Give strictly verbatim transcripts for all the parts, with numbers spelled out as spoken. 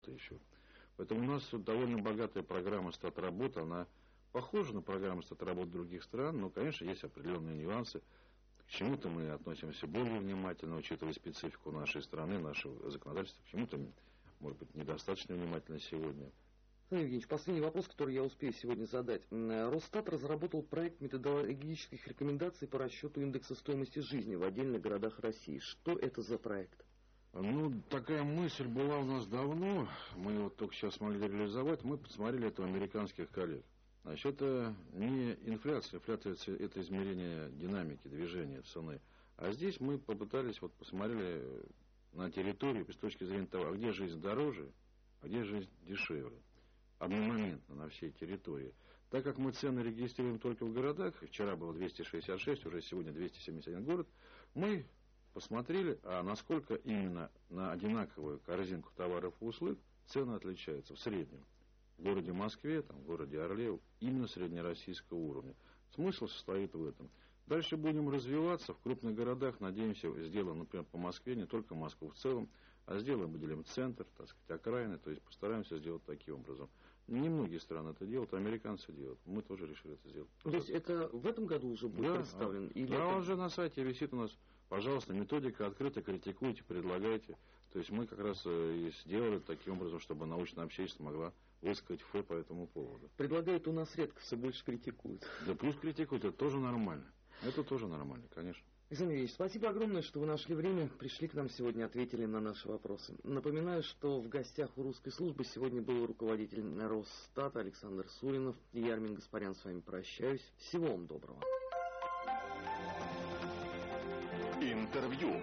еще. Поэтому у нас довольно богатая программа стат-работы, она похожа на программу стат-работы других стран, но, конечно, есть определенные нюансы. К чему-то мы относимся более внимательно, учитывая специфику нашей страны, нашего законодательства, к чему-то, может быть, недостаточно внимательно сегодня. Александр Евгеньевич, последний вопрос, который я успею сегодня задать. Росстат разработал проект методологических рекомендаций по расчету индекса стоимости жизни в отдельных городах России. Что это за проект? Ну, такая мысль была у нас давно, мы его только сейчас смогли реализовать, мы посмотрели это у американских коллег. Значит, это не инфляция, инфляция – это измерение динамики, движения цены. А здесь мы попытались, вот посмотрели на территории с точки зрения того, а где жизнь дороже, а где жизнь дешевле. Одномоментно на всей территории. Так как мы цены регистрируем только в городах, вчера было двести шестьдесят шесть, уже сегодня двести семьдесят один город, мы посмотрели, а насколько именно на одинаковую корзинку товаров и услуг цены отличаются в среднем. В городе Москве, там, в городе Орле, именно среднероссийского уровня. Смысл состоит в этом. Дальше будем развиваться. В крупных городах, надеемся, сделаем, например, по Москве, не только Москву в целом, а сделаем, выделим центр, так сказать, окраины, то есть постараемся сделать таким образом. Немногие страны это делают, американцы делают. Мы тоже решили это сделать. То есть это в этом году уже будет да, представлен? Да, или да это... уже на сайте висит у нас, пожалуйста, методика открыта, критикуйте, предлагайте. То есть мы как раз и сделали таким образом, чтобы научное общество могло высказать фэ по этому поводу. Предлагают у нас редко, все больше критикуют. Да плюс критикуют, это тоже нормально. Это тоже нормально, конечно. Александр Ильич, спасибо огромное, что вы нашли время, пришли к нам сегодня, ответили на наши вопросы. Напоминаю, что в гостях у русской службы сегодня был руководитель Росстата Александр Суринов. И я, Армин Гаспарян, с вами прощаюсь. Всего вам доброго. Интервью.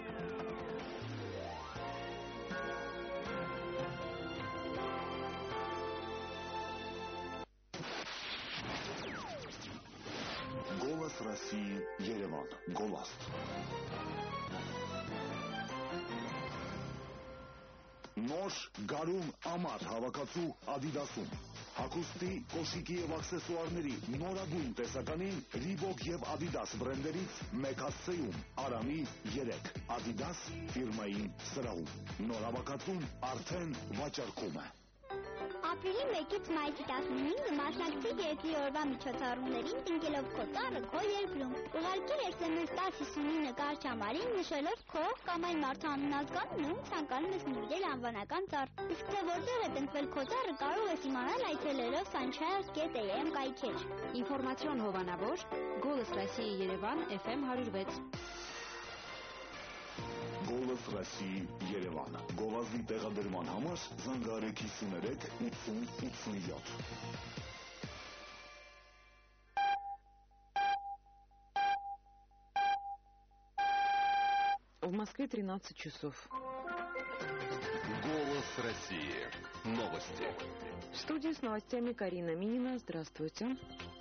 Голос России, Ереван. Голос. Նոր գարուն ամառ հավաքածու Adidas-ում։ Հագուստի, կոշիկի եւ աքսեսուարների նորագույն տեսականին Reebok եւ Adidas բրենդերից մեկ հասցեում Արամի երեք Adidas ֆիրմային սրահում։ Նոր հավաքածուն արդեն վաճառքում է։ Ապրիլի մեկից մայիսի տասնհինգը մասնակցի երկրի օրվա միջոցառումներին տնկելով քո ծառը քո երկրում։ Ուղարկիր էս էմ էս տասը հիսունինը կարճամարին նշելով քո կամ այն մարդու անունազգանունը, ում ցանկանում ես նվիրել անվանական ծառ։ Իսկ թե որտեղ է տնկվել քո ծառը կարող ես իմանալ այցելելով sunchild կետ էյ էմ կայքեր։ Ինֆորմացիոն հովանավոր Голос России Երևան էֆ էմ հարյուր վեց։ Голос России, Երևան։ Գովազդի տեղադրման համար զանգահարեք հիսուներեք ութսուն ութսունյոթ։ В Москве тринадцать часов. Голос России. Новости. В студии с новостями Карина Минина. Здравствуйте.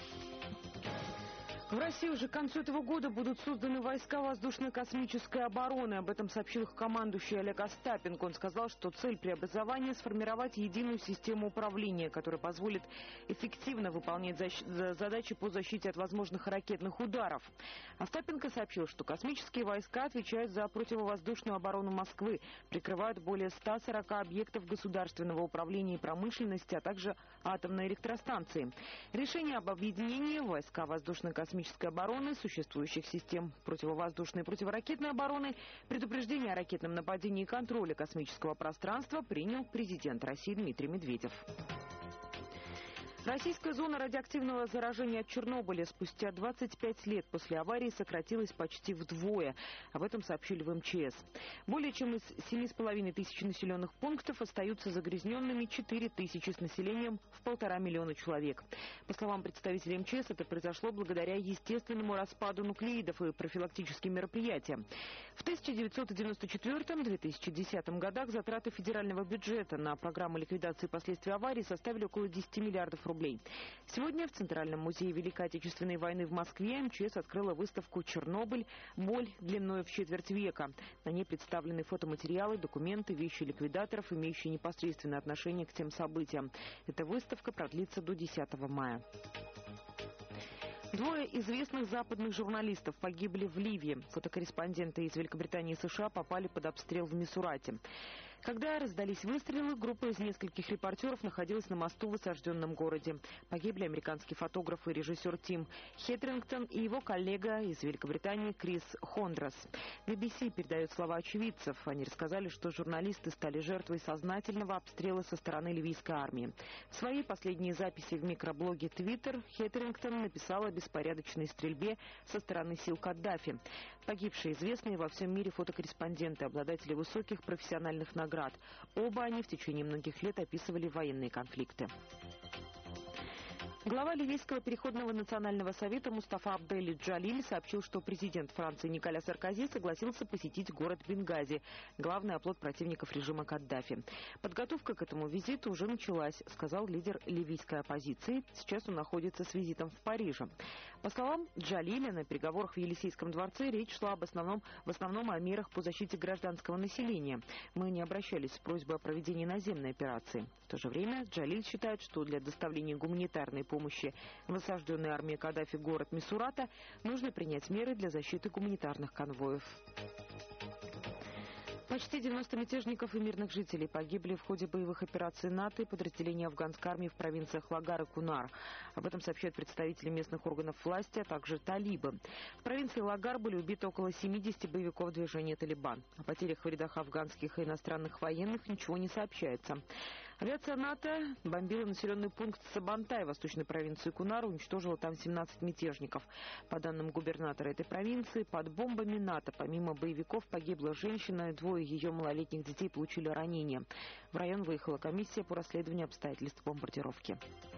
В России уже к концу этого года будут созданы войска воздушно-космической обороны. Об этом сообщил их командующий Олег Остапенко. Он сказал, что цель преобразования – сформировать единую систему управления, которая позволит эффективно выполнять защ... задачи по защите от возможных ракетных ударов. Остапенко сообщил, что космические войска отвечают за противовоздушную оборону Москвы, прикрывают более ста сорока объектов государственного управления и промышленности, а также атомные электростанции. Решение об объединении войска воздушно-космической обороны, существующих систем противовоздушной и противоракетной обороны, предупреждение о ракетном нападении и контроле космического пространства принял президент России Дмитрий Медведев. Российская зона радиоактивного заражения от Чернобыля спустя двадцать пять лет после аварии сократилась почти вдвое. Об этом сообщили в эм че эс. Более чем из семи с половиной тысяч населенных пунктов остаются загрязненными четыре тысячи с населением в полтора миллиона человек. По словам представителей эм че эс, это произошло благодаря естественному распаду нуклеидов и профилактическим мероприятиям. В тысяча девятьсот девяносто четвёртом — две тысячи десятом годах затраты федерального бюджета на программу ликвидации последствий аварии составили около десяти миллиардов рублей. Сегодня в Центральном музее Великой Отечественной войны в Москве эм че эс открыла выставку «Чернобыль. Боль длиной в четверть века». На ней представлены фотоматериалы, документы, вещи ликвидаторов, имеющие непосредственное отношение к тем событиям. Эта выставка продлится до десятого мая. Двое известных западных журналистов погибли в Ливии. Фотокорреспонденты из Великобритании и США попали под обстрел в Мисурате. Когда раздались выстрелы, группа из нескольких репортеров находилась на мосту в осажденном городе. Погибли американский фотограф и режиссер Тим Хетерингтон и его коллега из Великобритании Крис Хондрас. би би си передает слова очевидцев. Они рассказали, что журналисты стали жертвой сознательного обстрела со стороны ливийской армии. В своей последней записи в микроблоге Twitter Хетерингтон написал о беспорядочной стрельбе со стороны сил Каддафи. Погибшие известные во всем мире фотокорреспонденты, обладатели высоких профессиональных наград. Оба они в течение многих лет описывали военные конфликты. Глава Ливийского переходного национального совета Мустафа Абдель Джалиль сообщил, что президент Франции Николя Саркози согласился посетить город Бенгази, главный оплот противников режима Каддафи. Подготовка к этому визиту уже началась, сказал лидер ливийской оппозиции. Сейчас он находится с визитом в Париже. По словам Джалиля, на переговорах в Елисейском дворце речь шла об основном, в основном о мерах по защите гражданского населения. Мы не обращались с просьбой о проведении наземной операции. В то же время Джалиль считает, что для доставления гуманитарной помощи в осажденной армией Каддафи город Мисурата нужно принять меры для защиты гуманитарных конвоев. Почти девяносто мятежников и мирных жителей погибли в ходе боевых операций НАТО и подразделений афганской армии в провинциях Лагар и Кунар. Об этом сообщают представители местных органов власти, а также талибы. В провинции Лагар были убиты около семидесяти боевиков движения «Талибан». О потерях в рядах афганских и иностранных военных ничего не сообщается. Авиация НАТО бомбила населенный пункт Сабантай восточной провинции Кунар, уничтожила там семнадцать мятежников. По данным губернатора этой провинции, под бомбами НАТО помимо боевиков погибла женщина, двое ее малолетних детей получили ранения. В район выехала комиссия по расследованию обстоятельств бомбардировки.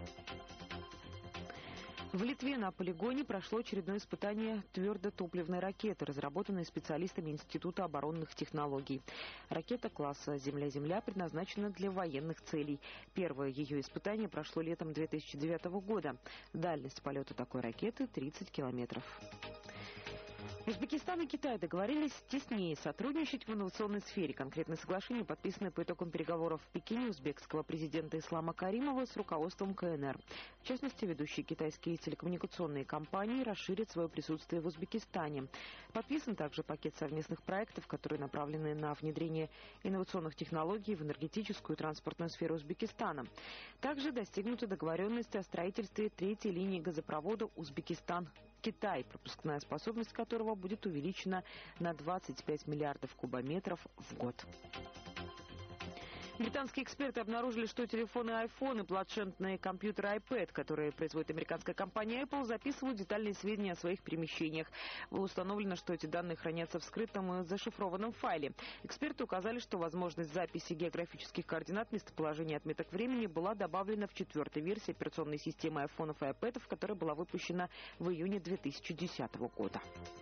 В Литве на полигоне прошло очередное испытание твердотопливной ракеты, разработанной специалистами Института оборонных технологий. Ракета класса «Земля-Земля» предназначена для военных целей. Первое ее испытание прошло летом две тысячи девятого года. Дальность полета такой ракеты – тридцать километров. Узбекистан и Китай договорились теснее сотрудничать в инновационной сфере. Конкретное соглашение подписано по итогам переговоров в Пекине узбекского президента Ислама Каримова с руководством ка эн эр. В частности, ведущие китайские телекоммуникационные компании расширят свое присутствие в Узбекистане. Подписан также пакет совместных проектов, которые направлены на внедрение инновационных технологий в энергетическую и транспортную сферу Узбекистана. Также достигнута договоренность о строительстве третьей линии газопровода Узбекистан-Китай, пропускная способность которого будет увеличена на двадцать пять миллиардов кубометров в год. Британские эксперты обнаружили, что телефоны iPhone и планшетные компьютеры iPad, которые производит американская компания Apple, записывают детальные сведения о своих перемещениях. Было установлено, что эти данные хранятся в скрытом и зашифрованном файле. Эксперты указали, что возможность записи географических координат местоположения отметок времени была добавлена в четвертой версии операционной системы iPhone и iPad, которая была выпущена в июне две тысячи десятого года.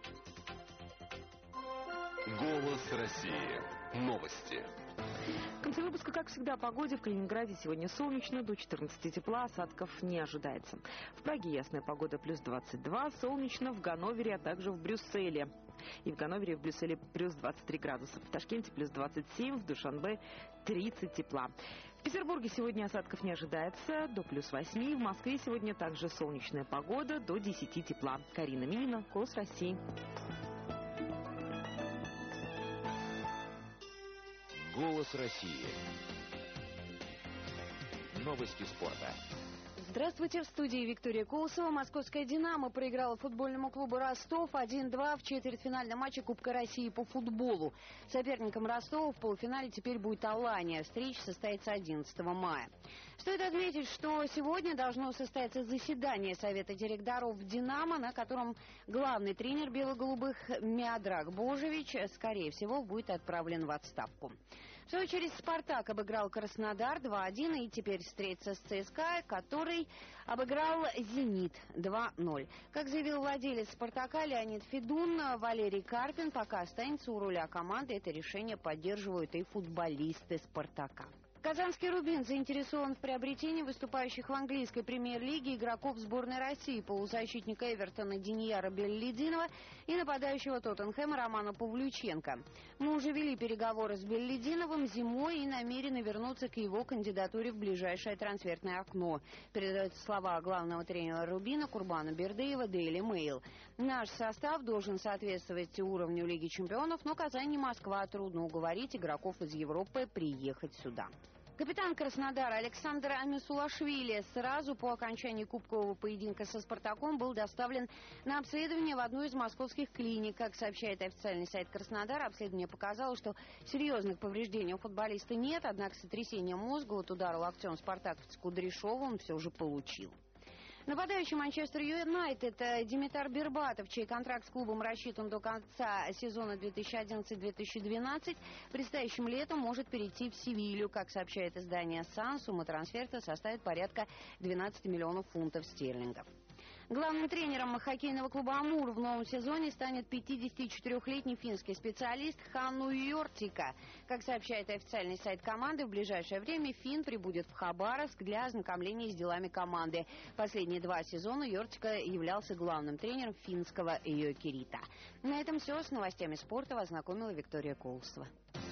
Голос России. Новости. В конце выпуска, как всегда, о погоде. В Калининграде сегодня солнечно, до четырнадцати тепла, осадков не ожидается. В Праге ясная погода, плюс двадцать два, солнечно в Ганновере, а также в Брюсселе. И в Ганновере и в Брюсселе плюс двадцать три градуса. В Ташкенте плюс двадцать семь, в Душанбе тридцать тепла. В Петербурге сегодня осадков не ожидается, до плюс восьми. В Москве сегодня также солнечная погода, до десяти тепла. Карина Минина, Голос России. Голос России. Новости спорта. Здравствуйте, в студии Виктория Колосова. Московская «Динамо» проиграла футбольному клубу «Ростов» один-два в четвертьфинальном матче Кубка России по футболу. Соперником Ростова в полуфинале теперь будет «Алания». Встреча состоится одиннадцатого мая. Стоит отметить, что сегодня должно состояться заседание Совета директоров «Динамо», на котором главный тренер бело-голубых Миодраг Божевич, скорее всего, будет отправлен в отставку. В свою очередь, «Спартак» обыграл Краснодар два-один и теперь встретится с ЦСКА, который обыграл «Зенит» два-ноль. Как заявил владелец «Спартака» Леонид Федун, Валерий Карпин пока останется у руля команды. Это решение поддерживают и футболисты «Спартака». Казанский «Рубин» заинтересован в приобретении выступающих в английской премьер-лиге игроков сборной России, полузащитника Эвертона Денияра Беллидинова и нападающего Тоттенхэма Романа Павлюченко. Мы уже вели переговоры с Беллидиновым зимой и намерены вернуться к его кандидатуре в ближайшее трансферное окно, передают слова главного тренера «Рубина» Курбана Бердыева Daily Mail. Наш состав должен соответствовать уровню Лиги чемпионов, но Казань и Москва трудно уговорить игроков из Европы приехать сюда. Капитан Краснодара Александр Амисулашвили сразу по окончании кубкового поединка со «Спартаком» был доставлен на обследование в одну из московских клиник. Как сообщает официальный сайт Краснодара, обследование показало, что серьезных повреждений у футболиста нет, однако сотрясение мозга от удара локтем спартаковца Кудряшова он все же получил. Нападающий Манчестер Юнайтед Димитар Бербатов, чей контракт с клубом рассчитан до конца сезона две тысячи одиннадцать две тысячи двенадцать, предстоящим летом может перейти в Севилью. Как сообщает издание «Сан», сумма трансферта составит порядка двенадцати миллионов фунтов стерлингов. Главным тренером хоккейного клуба «Амур» в новом сезоне станет пятидесятичетырёхлетний финский специалист Ханну Йортика. Как сообщает официальный сайт команды, в ближайшее время финн прибудет в Хабаровск для ознакомления с делами команды. Последние два сезона Йортика являлся главным тренером финского Йокерита. На этом все. С новостями спорта вас знакомила Виктория Колосова.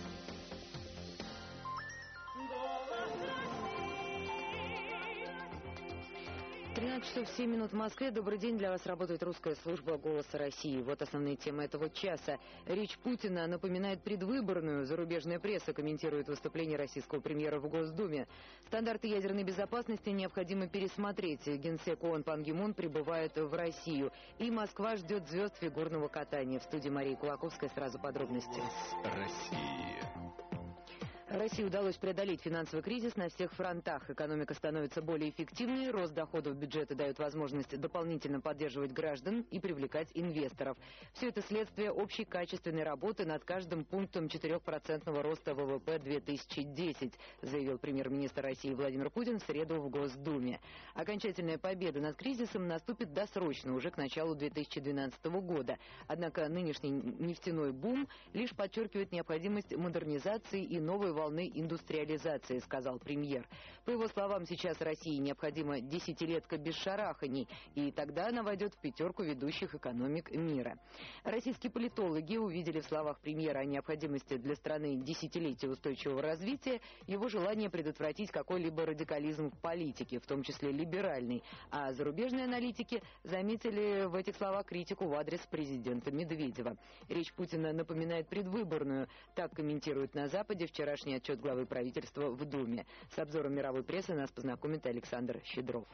тринадцать часов семь минут в Москве. Добрый день. Для вас работает русская служба «Голоса России». Вот основные темы этого часа. Речь Путина напоминает предвыборную. Зарубежная пресса комментирует выступление российского премьера в Госдуме. Стандарты ядерной безопасности необходимо пересмотреть. Генсек ООН Пан Ги Мун прибывает в Россию. И Москва ждет звезд фигурного катания. В студии Марии Кулаковской сразу подробности. России. России удалось преодолеть финансовый кризис на всех фронтах. Экономика становится более эффективной, рост доходов бюджета дает возможность дополнительно поддерживать граждан и привлекать инвесторов. Все это следствие общей качественной работы над каждым пунктом четырехпроцентного роста ВВП две тысячи десять, заявил премьер-министр России Владимир Путин в среду в Госдуме. Окончательная победа над кризисом наступит досрочно, уже к началу две тысячи двенадцатого года. Однако нынешний нефтяной бум лишь подчеркивает необходимость модернизации и новой волны индустриализации, сказал премьер. По его словам, сейчас России необходима десятилетка без шараханий, и тогда она войдет в пятерку ведущих экономик мира. Российские политологи увидели в словах премьера о необходимости для страны десятилетия устойчивого развития его желание предотвратить какой-либо радикализм в политике, в том числе либеральный. А зарубежные аналитики заметили в этих словах критику в адрес президента Медведева. Речь Путина напоминает предвыборную. Так комментирует на Западе вчерашний отчет главы правительства в Думе. С обзором мировой прессы нас познакомит Александр Щедров.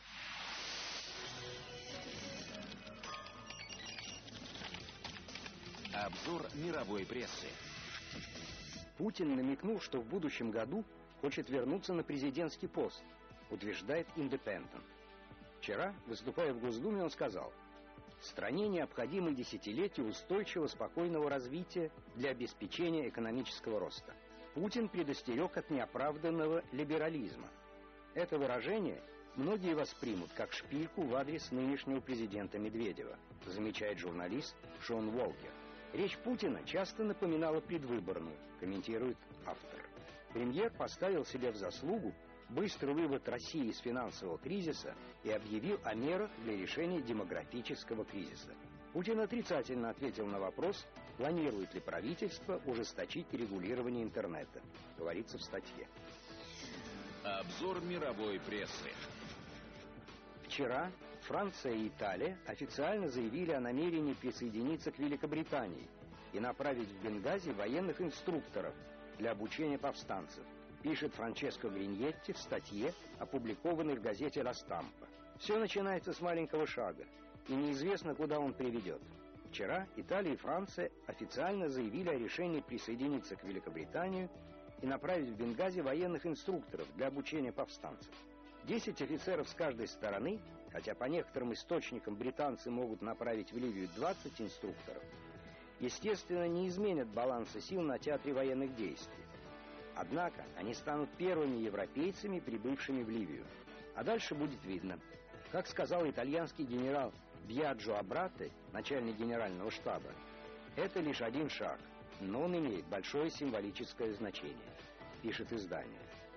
Обзор мировой прессы. Путин намекнул, что в будущем году хочет вернуться на президентский пост, утверждает Independent. Вчера, выступая в Госдуме, он сказал: стране необходимы десятилетия устойчивого спокойного развития для обеспечения экономического роста. Путин предостерег от неоправданного либерализма. Это выражение многие воспримут как шпильку в адрес нынешнего президента Медведева, замечает журналист Шон Уолкер. Речь Путина часто напоминала предвыборную, комментирует автор. Премьер поставил себе в заслугу быстрый вывод России из финансового кризиса и объявил о мерах для решения демографического кризиса. Путин отрицательно ответил на вопрос, планирует ли правительство ужесточить регулирование интернета, говорится в статье. Обзор мировой прессы. Вчера Франция и Италия официально заявили о намерении присоединиться к Великобритании и направить в Бенгази военных инструкторов для обучения повстанцев, пишет Франческо Гриньетти в статье, опубликованной в газете «Ла Стампа». Все начинается с маленького шага, и неизвестно, куда он приведет. Вчера Италия и Франция официально заявили о решении присоединиться к Великобритании и направить в Бенгази военных инструкторов для обучения повстанцев. Десять офицеров с каждой стороны, хотя по некоторым источникам британцы могут направить в Ливию двадцать инструкторов, естественно, не изменят баланса сил на театре военных действий. Однако они станут первыми европейцами, прибывшими в Ливию. А дальше будет видно. Как сказал итальянский генерал Бьяджо Абрате, начальник генерального штаба, это лишь один шаг, но он имеет большое символическое значение, пишет издание.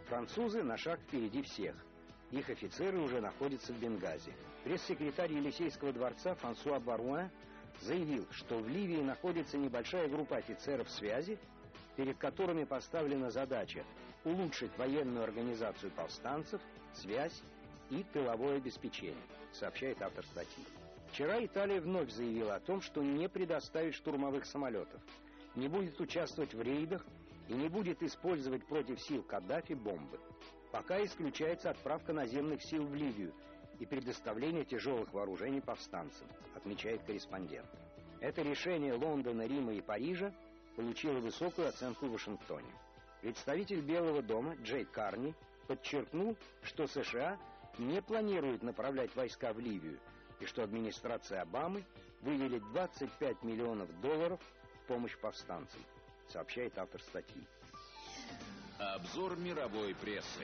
Французы на шаг впереди всех. Их офицеры уже находятся в Бенгази. Пресс-секретарь Елисейского дворца Франсуа Баруа заявил, что в Ливии находится небольшая группа офицеров связи, перед которыми поставлена задача улучшить военную организацию повстанцев, связь и тыловое обеспечение, сообщает автор статьи. Вчера Италия вновь заявила о том, что не предоставит штурмовых самолетов, не будет участвовать в рейдах и не будет использовать против сил Каддафи бомбы. Пока исключается отправка наземных сил в Ливию и предоставление тяжелых вооружений повстанцам, отмечает корреспондент. Это решение Лондона, Рима и Парижа получило высокую оценку в Вашингтоне. Представитель Белого дома Джей Карни подчеркнул, что США не планирует направлять войска в Ливию и что администрация Обамы выделит двадцать пять миллионов долларов в помощь повстанцам, сообщает автор статьи. Обзор мировой прессы.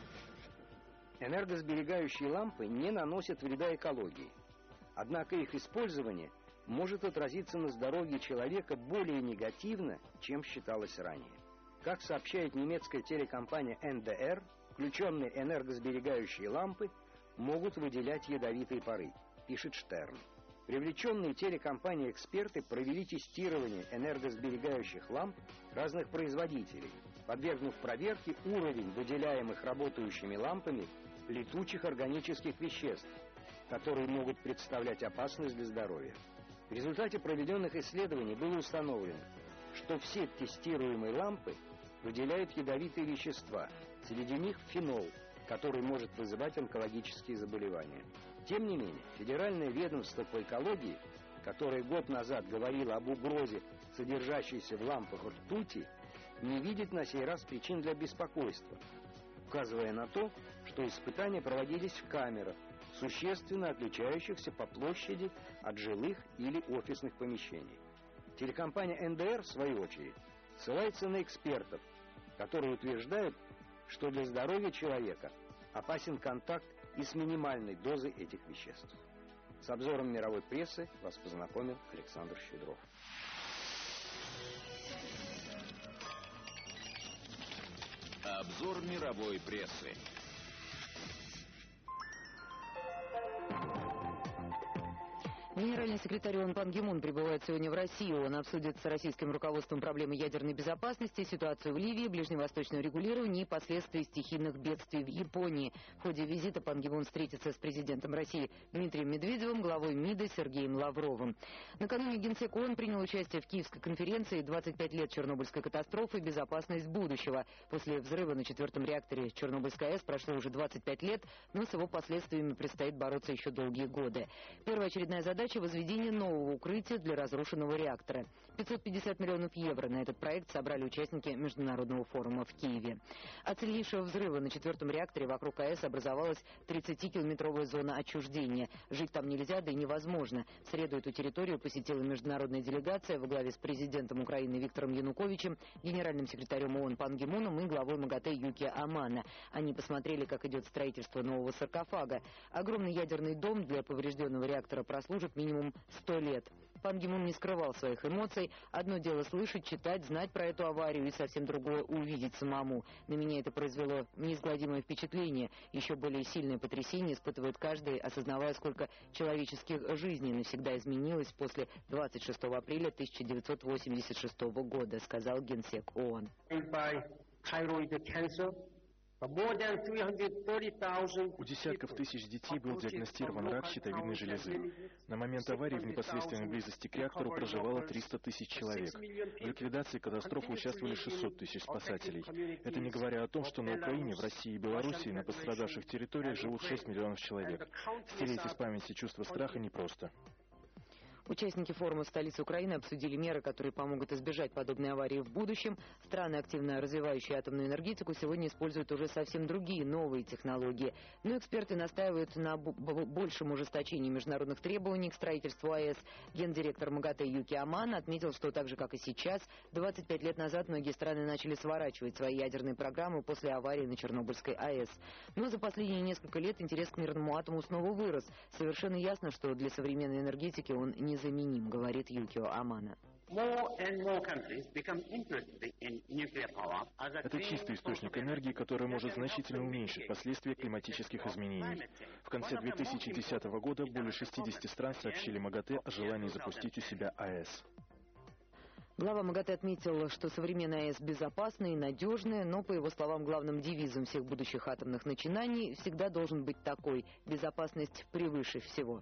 Энергосберегающие лампы не наносят вреда экологии. Однако их использование может отразиться на здоровье человека более негативно, чем считалось ранее. Как сообщает немецкая телекомпания эн дэ эр, включенные энергосберегающие лампы могут выделять ядовитые пары, пишет Штерн. Привлеченные телекомпанией эксперты провели тестирование энергосберегающих ламп разных производителей, подвергнув проверке уровень выделяемых работающими лампами летучих органических веществ, которые могут представлять опасность для здоровья. В результате проведенных исследований было установлено, что все тестируемые лампы выделяют ядовитые вещества, среди них фенол, который может вызывать онкологические заболевания. Тем не менее, Федеральное ведомство по экологии, которое год назад говорило об угрозе, содержащейся в лампах ртути, не видит на сей раз причин для беспокойства, указывая на то, что испытания проводились в камерах, существенно отличающихся по площади от жилых или офисных помещений. Телекомпания эн дэ эр, в свою очередь, ссылается на экспертов, которые утверждают, что для здоровья человека опасен контакт и с минимальной дозой этих веществ. С обзором мировой прессы вас познакомил Александр Щедров. Обзор мировой прессы. Генеральный секретарь ООН Пан Ги Мун прибывает сегодня в Россию. Он обсудит с российским руководством проблемы ядерной безопасности, ситуацию в Ливии, ближневосточное регулирование и последствия стихийных бедствий в Японии. В ходе визита Пан Ги Мун встретится с президентом России Дмитрием Медведевым, главой МИДа Сергеем Лавровым. Накануне Генсек ООН принял участие в Киевской конференции «двадцать пять лет Чернобыльской катастрофы. Безопасность будущего». После взрыва на четвертом реакторе Чернобыльской АЭС прошло уже двадцать пять лет, но с его последствиями предстоит бороться еще долгие годы. Первоочередная задача — возведение нового укрытия для разрушенного реактора. пятьсот пятьдесят миллионов евро на этот проект собрали участники международного форума в Киеве. От сильнейшего взрыва на четвертом реакторе вокруг АЭС образовалась тридцатикилометровая зона отчуждения. Жить там нельзя, да и невозможно. В среду эту территорию посетила международная делегация во главе с президентом Украины Виктором Януковичем, генеральным секретарем ООН Пан Ги Муном и главой МАГАТЭ Юкия Амано. Они посмотрели, как идет строительство нового саркофага. Огромный ядерный дом для поврежденного реактора прослужит минимум сто лет. Пан Ги Мун не скрывал своих эмоций. Одно дело слышать, читать, знать про эту аварию, и совсем другое увидеть самому. На меня это произвело неизгладимое впечатление. Еще более сильное потрясение испытывает каждый, осознавая, сколько человеческих жизней навсегда изменилось после двадцать шестого апреля тысяча девятьсот восемьдесят шестого года, сказал генсек ООН. У десятков тысяч детей был диагностирован рак щитовидной железы. На момент аварии в непосредственной близости к реактору проживало триста тысяч человек. В ликвидации катастрофы участвовали шестьсот тысяч спасателей. Это не говоря о том, что на Украине, в России и Белоруссии на пострадавших территориях живут шесть миллионов человек. Стереть из памяти чувство страха непросто. Участники форума в столице Украины обсудили меры, которые помогут избежать подобной аварии в будущем. Страны, активно развивающие атомную энергетику, сегодня используют уже совсем другие, новые технологии. Но эксперты настаивают на большем ужесточении международных требований к строительству АЭС. Гендиректор МАГАТЭ Юкия Амано отметил, что так же, как и сейчас, двадцать пять лет назад многие страны начали сворачивать свои ядерные программы после аварии на Чернобыльской АЭС. Но за последние несколько лет интерес к мирному атому снова вырос. Совершенно ясно, что для современной энергетики он не заменим, говорит Юкио Амано. Это чистый источник энергии, который может значительно уменьшить последствия климатических изменений. В конце две тысячи десятого года более шестидесяти стран сообщили МАГАТЭ о желании запустить у себя АЭС. Глава МАГАТЭ отметил, что современная АЭС безопасная и надежная, но, по его словам, главным девизом всех будущих атомных начинаний всегда должен быть такой: безопасность превыше всего.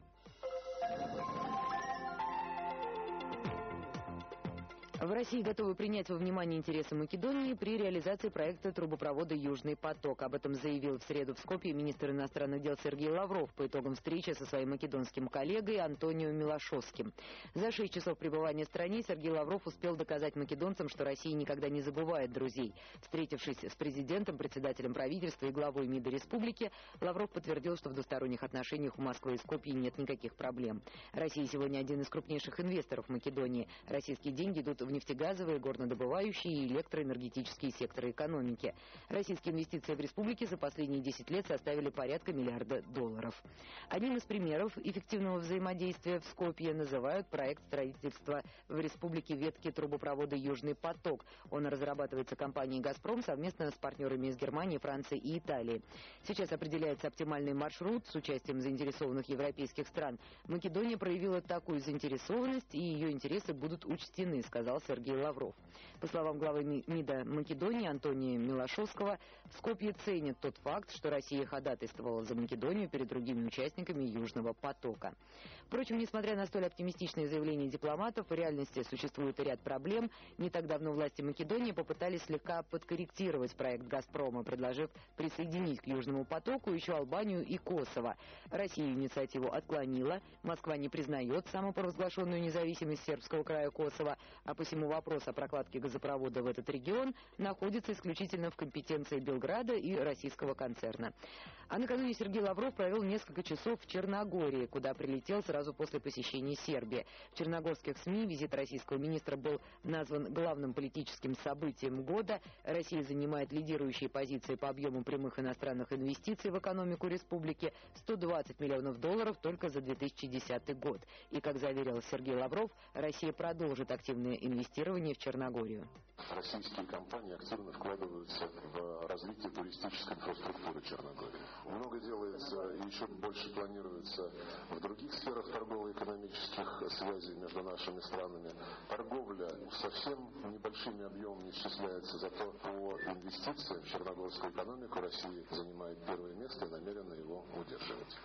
В России готовы принять во внимание интересы Македонии при реализации проекта трубопровода «Южный поток». Об этом заявил в среду в Скопье министр иностранных дел Сергей Лавров по итогам встречи со своим македонским коллегой Антонио Милошовским. За шесть часов пребывания в стране Сергей Лавров успел доказать македонцам, что Россия никогда не забывает друзей. Встретившись с президентом, председателем правительства и главой МИДа республики, Лавров подтвердил, что в двусторонних отношениях у Москвы и Скопья нет никаких проблем. Россия сегодня один из крупнейших инвесторов Македонии. Российские деньги идут в нефтегазовые, горнодобывающие и электроэнергетические секторы экономики. Российские инвестиции в республике за последние десять лет составили порядка миллиарда долларов. Одним из примеров эффективного взаимодействия в Скопье называют проект строительства в республике ветки трубопровода «Южный поток». Он разрабатывается компанией «Газпром» совместно с партнерами из Германии, Франции и Италии. Сейчас определяется оптимальный маршрут с участием заинтересованных европейских стран. Македония проявила такую заинтересованность, и ее интересы будут учтены, сказал Сергей Лавров. По словам главы МИДа Македонии Антония Милошовского, в Скопье ценят тот факт, что Россия ходатайствовала за Македонию перед другими участниками «Южного потока». Впрочем, несмотря на столь оптимистичные заявления дипломатов, в реальности существует ряд проблем. Не так давно власти Македонии попытались слегка подкорректировать проект «Газпрома», предложив присоединить к «Южному потоку» еще Албанию и Косово. Россия инициативу отклонила. Москва не признает самопровозглашенную независимость сербского края Косово, а посему вопрос о прокладке газопровода в этот регион находится исключительно в компетенции Белграда и российского концерна. А накануне Сергей Лавров провел несколько часов в Черногории, куда прилетел сразу после посещения Сербии. В черногорских СМИ визит российского министра был назван главным политическим событием года. Россия занимает лидирующие позиции по объему прямых иностранных инвестиций в экономику республики — сто двадцать миллионов долларов только за две тысячи десятый год. И, как заверил Сергей Лавров, Россия продолжит активное инвестирование в Черногорию. Российские компании активно вкладываются в развитие туристической инфраструктуры Черногории. Много делается и еще больше планируется в других сферах торгово-экономических связей между нашими странами. Торговля совсем небольшими объемами исчисляется, зато по инвестициям в черногорскую экономику Россия занимает первое место и намерена его удерживать.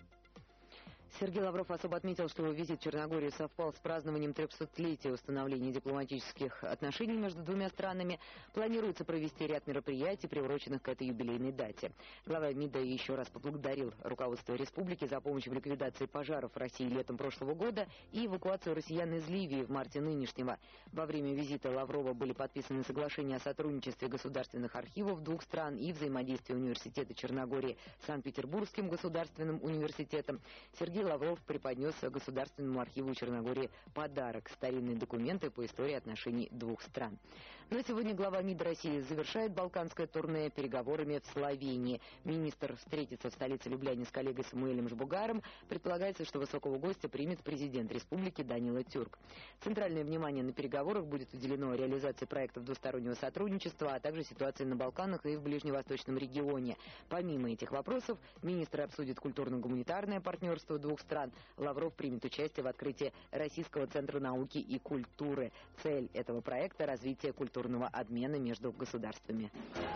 Сергей Лавров особо отметил, что его визит в Черногорию совпал с празднованием трехсотлетия установления дипломатических отношений между двумя странами. Планируется провести ряд мероприятий, приуроченных к этой юбилейной дате. Глава МИДа еще раз поблагодарил руководство республики за помощь в ликвидации пожаров в России летом прошлого года и эвакуацию россиян из Ливии в марте нынешнего. Во время визита Лаврова были подписаны соглашения о сотрудничестве государственных архивов двух стран и взаимодействии Университета Черногории с Санкт-Петербургским государственным университетом. Сергей Лавров преподнес Государственному архиву Черногории подарок — старинные документы по истории отношений двух стран. Но сегодня глава МИДа России завершает балканское турне переговорами в Словении. Министр встретится в столице Любляне с коллегой Самуэлем Жбугаром. Предполагается, что высокого гостя примет президент республики Данила Тюрк. Центральное внимание на переговорах будет уделено реализации проектов двустороннего сотрудничества, а также ситуации на Балканах и в ближневосточном регионе. Помимо этих вопросов, министры обсудят культурно-гуманитарное партнерство двух стран. Лавров примет участие в открытии Российского центра науки и культуры. Цель этого проекта — развитие культурного обмена между государствами.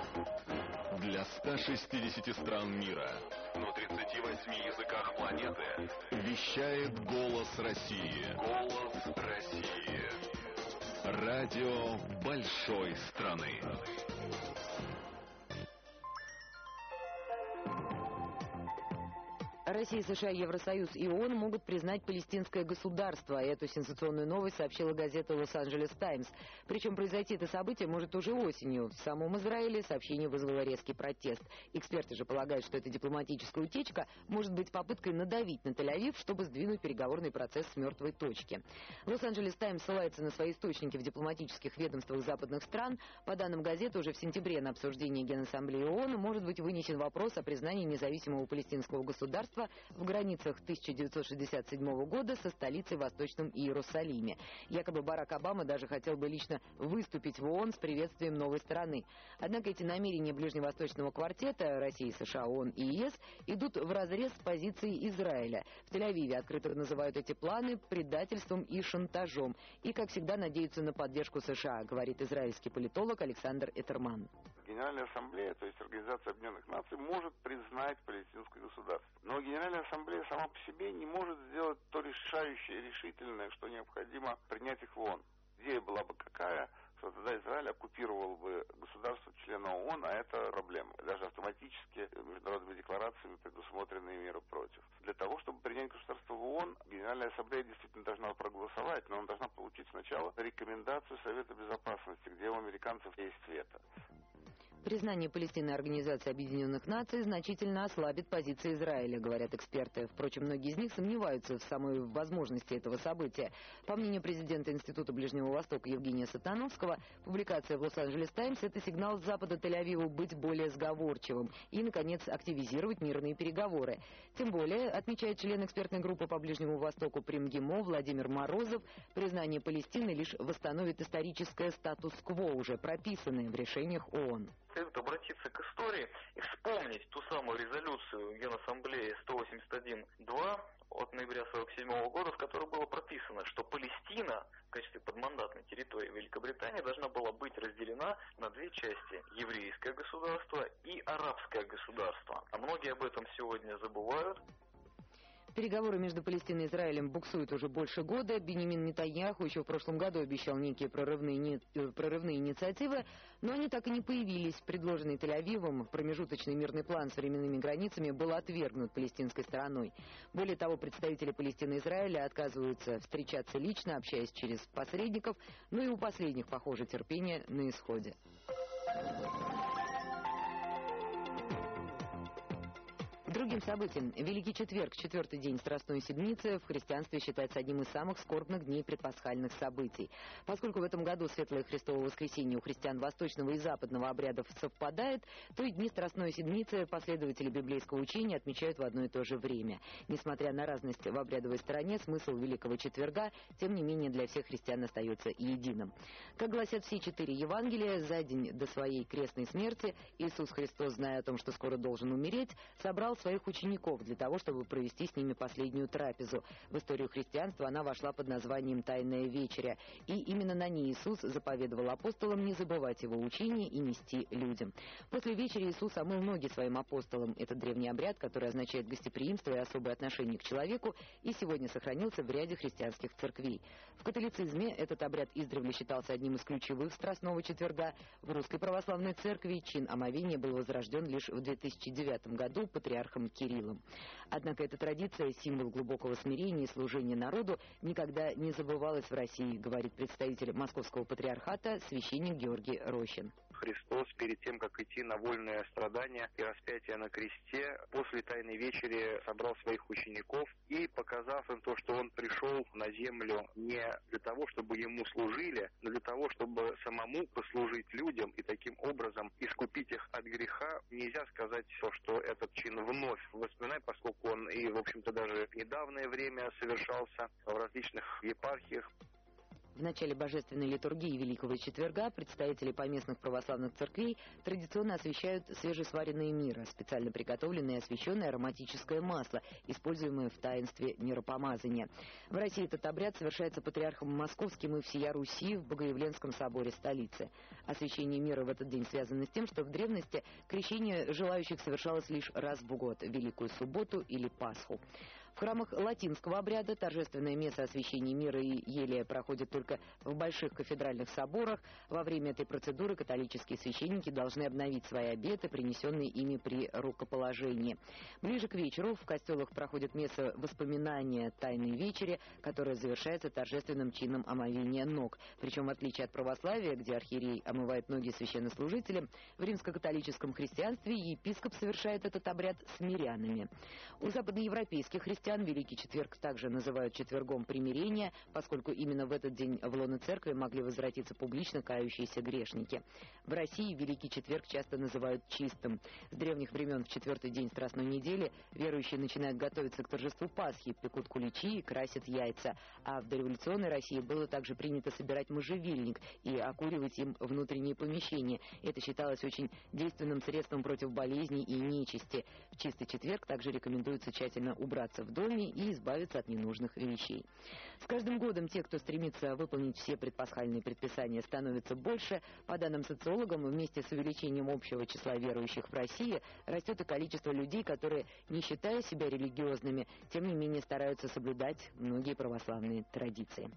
Для ста шестидесяти стран мира на тридцати восьми языках планеты вещает «Голос России». «Голос России». Радио большой страны. Россия, США, Евросоюз и ООН могут признать палестинское государство. Эту сенсационную новость сообщила газета «Лос-Анджелес Таймс». Причем произойти это событие может уже осенью. В самом Израиле сообщение вызвало резкий протест. Эксперты же полагают, что эта дипломатическая утечка может быть попыткой надавить на Тель-Авив, чтобы сдвинуть переговорный процесс с мертвой точки. «Лос-Анджелес Таймс» ссылается на свои источники в дипломатических ведомствах западных стран. По данным газеты, уже в сентябре на обсуждение Генассамблеи ООН может быть вынесен вопрос о признании независимого палестинского государства государства в границах тысяча девятьсот шестьдесят седьмого года со столицей в Восточном Иерусалиме. Якобы Барак Обама даже хотел бы лично выступить в ООН с приветствием новой страны. Однако эти намерения ближневосточного квартета России, США, ООН и ЕС идут вразрез с позицией Израиля. В Тель-Авиве открыто называют эти планы предательством и шантажом. И, как всегда, надеются на поддержку США, говорит израильский политолог Александр Этерман. Генеральная ассамблея, то есть Организация Объединенных Наций, может признать палестинское государство. Но Генеральная ассамблея сама по себе не может сделать то решающее, решительное, что необходимо принять их в ООН. Идея была бы какая, что тогда Израиль оккупировал бы государство-члена ООН, а это проблема. Даже автоматически международными декларациями предусмотренные меры против. Для того, чтобы принять государство в ООН, Генеральная ассамблея действительно должна проголосовать, но она должна получить сначала рекомендацию Совета Безопасности, где у американцев есть вето. Признание Палестины Организацией Объединенных Наций значительно ослабит позиции Израиля, говорят эксперты. Впрочем, многие из них сомневаются в самой возможности этого события. По мнению президента Института Ближнего Востока Евгения Сатановского, публикация в Лос-Анджелес Таймс – это сигнал с Запада Тель-Авиву быть более сговорчивым и, наконец, активизировать мирные переговоры. Тем более, отмечает член экспертной группы по Ближнему Востоку Примгимо Владимир Морозов, признание Палестины лишь восстановит историческое статус-кво, уже прописанное в решениях ООН. Следует обратиться к истории и вспомнить ту самую резолюцию Генассамблеи сто восемьдесят один два от ноября сорок седьмого года, в которой было прописано, что Палестина в качестве подмандатной территории Великобритании должна была быть разделена на две части – еврейское государство и арабское государство. А многие об этом сегодня забывают. Переговоры между Палестиной и Израилем буксуют уже больше года. Беньямин Нетаньяху еще в прошлом году обещал некие прорывные, прорывные инициативы, но они так и не появились. Предложенный Тель-Авивом промежуточный мирный план с временными границами был отвергнут палестинской стороной. Более того, представители Палестины и Израиля отказываются встречаться лично, общаясь через посредников, но и у последних, похоже, терпение на исходе. Другим событием. Великий четверг, четвертый день Страстной Седмицы, в христианстве считается одним из самых скорбных дней предпасхальных событий. Поскольку в этом году Светлое Христово воскресенье у христиан восточного и западного обрядов совпадает, то и дни Страстной Седмицы последователи библейского учения отмечают в одно и то же время. Несмотря на разность в обрядовой стороне, смысл Великого Четверга, тем не менее, для всех христиан остается единым. Как гласят все четыре Евангелия, за день до своей крестной смерти Иисус Христос, зная о том, что скоро должен умереть, собрал своих учеников для того, чтобы провести с ними последнюю трапезу. В историю христианства она вошла под названием «Тайная вечеря», и именно на ней Иисус заповедовал апостолам не забывать его учения и нести людям. После вечери Иисус омыл ноги своим апостолам. Это древний обряд, который означает гостеприимство и особое отношение к человеку, и сегодня сохранился в ряде христианских церквей. В католицизме этот обряд издревле считался одним из ключевых Страстного четверга. В Русской Православной Церкви чин омовения был возрожден лишь в две тысячи девятом году патриархом Кириллом. Однако эта традиция, символ глубокого смирения и служения народу, никогда не забывалась в России, говорит представитель Московского патриархата священник Георгий Рощин. Христос перед тем, как идти на вольное страдание и распятие на кресте, после Тайной вечери собрал своих учеников и, показав им то, что он пришел на землю не для того, чтобы ему служили, но для того, чтобы самому послужить людям и таким образом искупить их от греха, нельзя сказать, что этот чин вновь воспоминать, поскольку он и, в общем-то, даже в недавнее время совершался в различных епархиях. В начале божественной литургии Великого Четверга представители поместных православных церквей традиционно освящают свежесваренные миры, специально приготовленное и освященное ароматическое масло, используемое в таинстве миропомазания. В России этот обряд совершается патриархом Московским и всея Руси в Богоявленском соборе столицы. Освящение мира в этот день связано с тем, что в древности крещение желающих совершалось лишь раз в год, Великую Субботу или Пасху. В храмах латинского обряда торжественное место освящения мира и елия проходит только в больших кафедральных соборах. Во время этой процедуры католические священники должны обновить свои обеты, принесенные ими при рукоположении. Ближе к вечеру в костелах проходит месса воспоминания Тайной вечери, которая завершается торжественным чином омовения ног. Причем, в отличие от православия, где архиерей омывает ноги священнослужителям, в римско-католическом христианстве епископ совершает этот обряд с мирянами. У западноевропейских христиан христиан Великий Четверг также называют четвергом примирения, поскольку именно в этот день в лоно церкви могли возвратиться публично кающиеся грешники. В России Великий Четверг часто называют чистым. С древних времен в четвертый день Страстной недели верующие начинают готовиться к торжеству Пасхи, пекут куличи и красят яйца. А в дореволюционной России было также принято собирать можжевельник и окуривать им внутренние помещения. Это считалось очень действенным средством против болезней и нечисти. В чистый четверг также рекомендуется тщательно убраться в доме и избавиться от ненужных вещей. С каждым годом те, кто стремится выполнить все предпасхальные предписания, становится больше. По данным социологам, вместе с увеличением общего числа верующих в России растет и количество людей, которые, не считая себя религиозными, тем не менее стараются соблюдать многие православные традиции.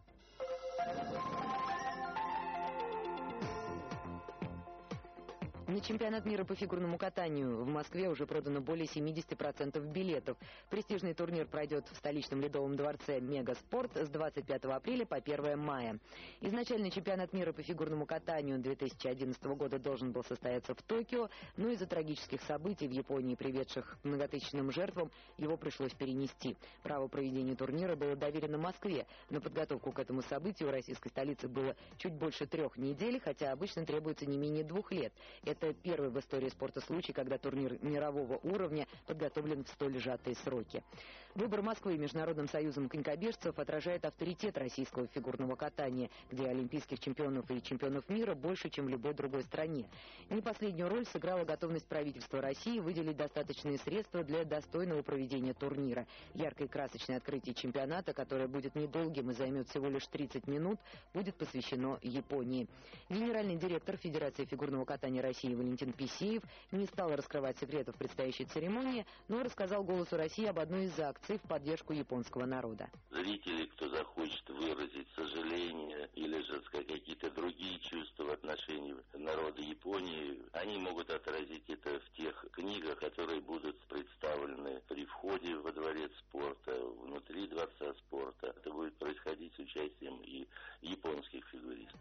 На чемпионат мира по фигурному катанию в Москве уже продано более семьдесят процентов билетов. Престижный турнир пройдет в столичном ледовом дворце «Мегаспорт» с двадцать пятого апреля по первое мая. Изначально чемпионат мира по фигурному катанию две тысячи одиннадцатого года должен был состояться в Токио, но из-за трагических событий в Японии, приведших к многотысячным жертвам, его пришлось перенести. Право проведения турнира было доверено Москве. На подготовку к этому событию у российской столицы было чуть больше трех недель, хотя обычно требуется не менее двух лет. Это первый в истории спорта случай, когда турнир мирового уровня подготовлен в столь сжатые сроки. Выбор Москвы Международным союзом конькобежцев отражает авторитет российского фигурного катания, где олимпийских чемпионов и чемпионов мира больше, чем в любой другой стране. Не последнюю роль сыграла готовность правительства России выделить достаточные средства для достойного проведения турнира. Яркое и красочное открытие чемпионата, которое будет недолгим и займет всего лишь тридцать минут, будет посвящено Японии. Генеральный директор Федерации фигурного катания России Валентин Писеев не стал раскрывать секретов предстоящей церемонии, но рассказал «Голосу России» об одной из акций в поддержку японского народа. Зрители, кто захочет выразить сожаление или же какие-то другие чувства в отношении народа Японии, они могут отразить это в тех книгах, которые будут представлены при входе во дворец спорта, внутри дворца спорта. Это будет происходить с участием и японских фигуристов.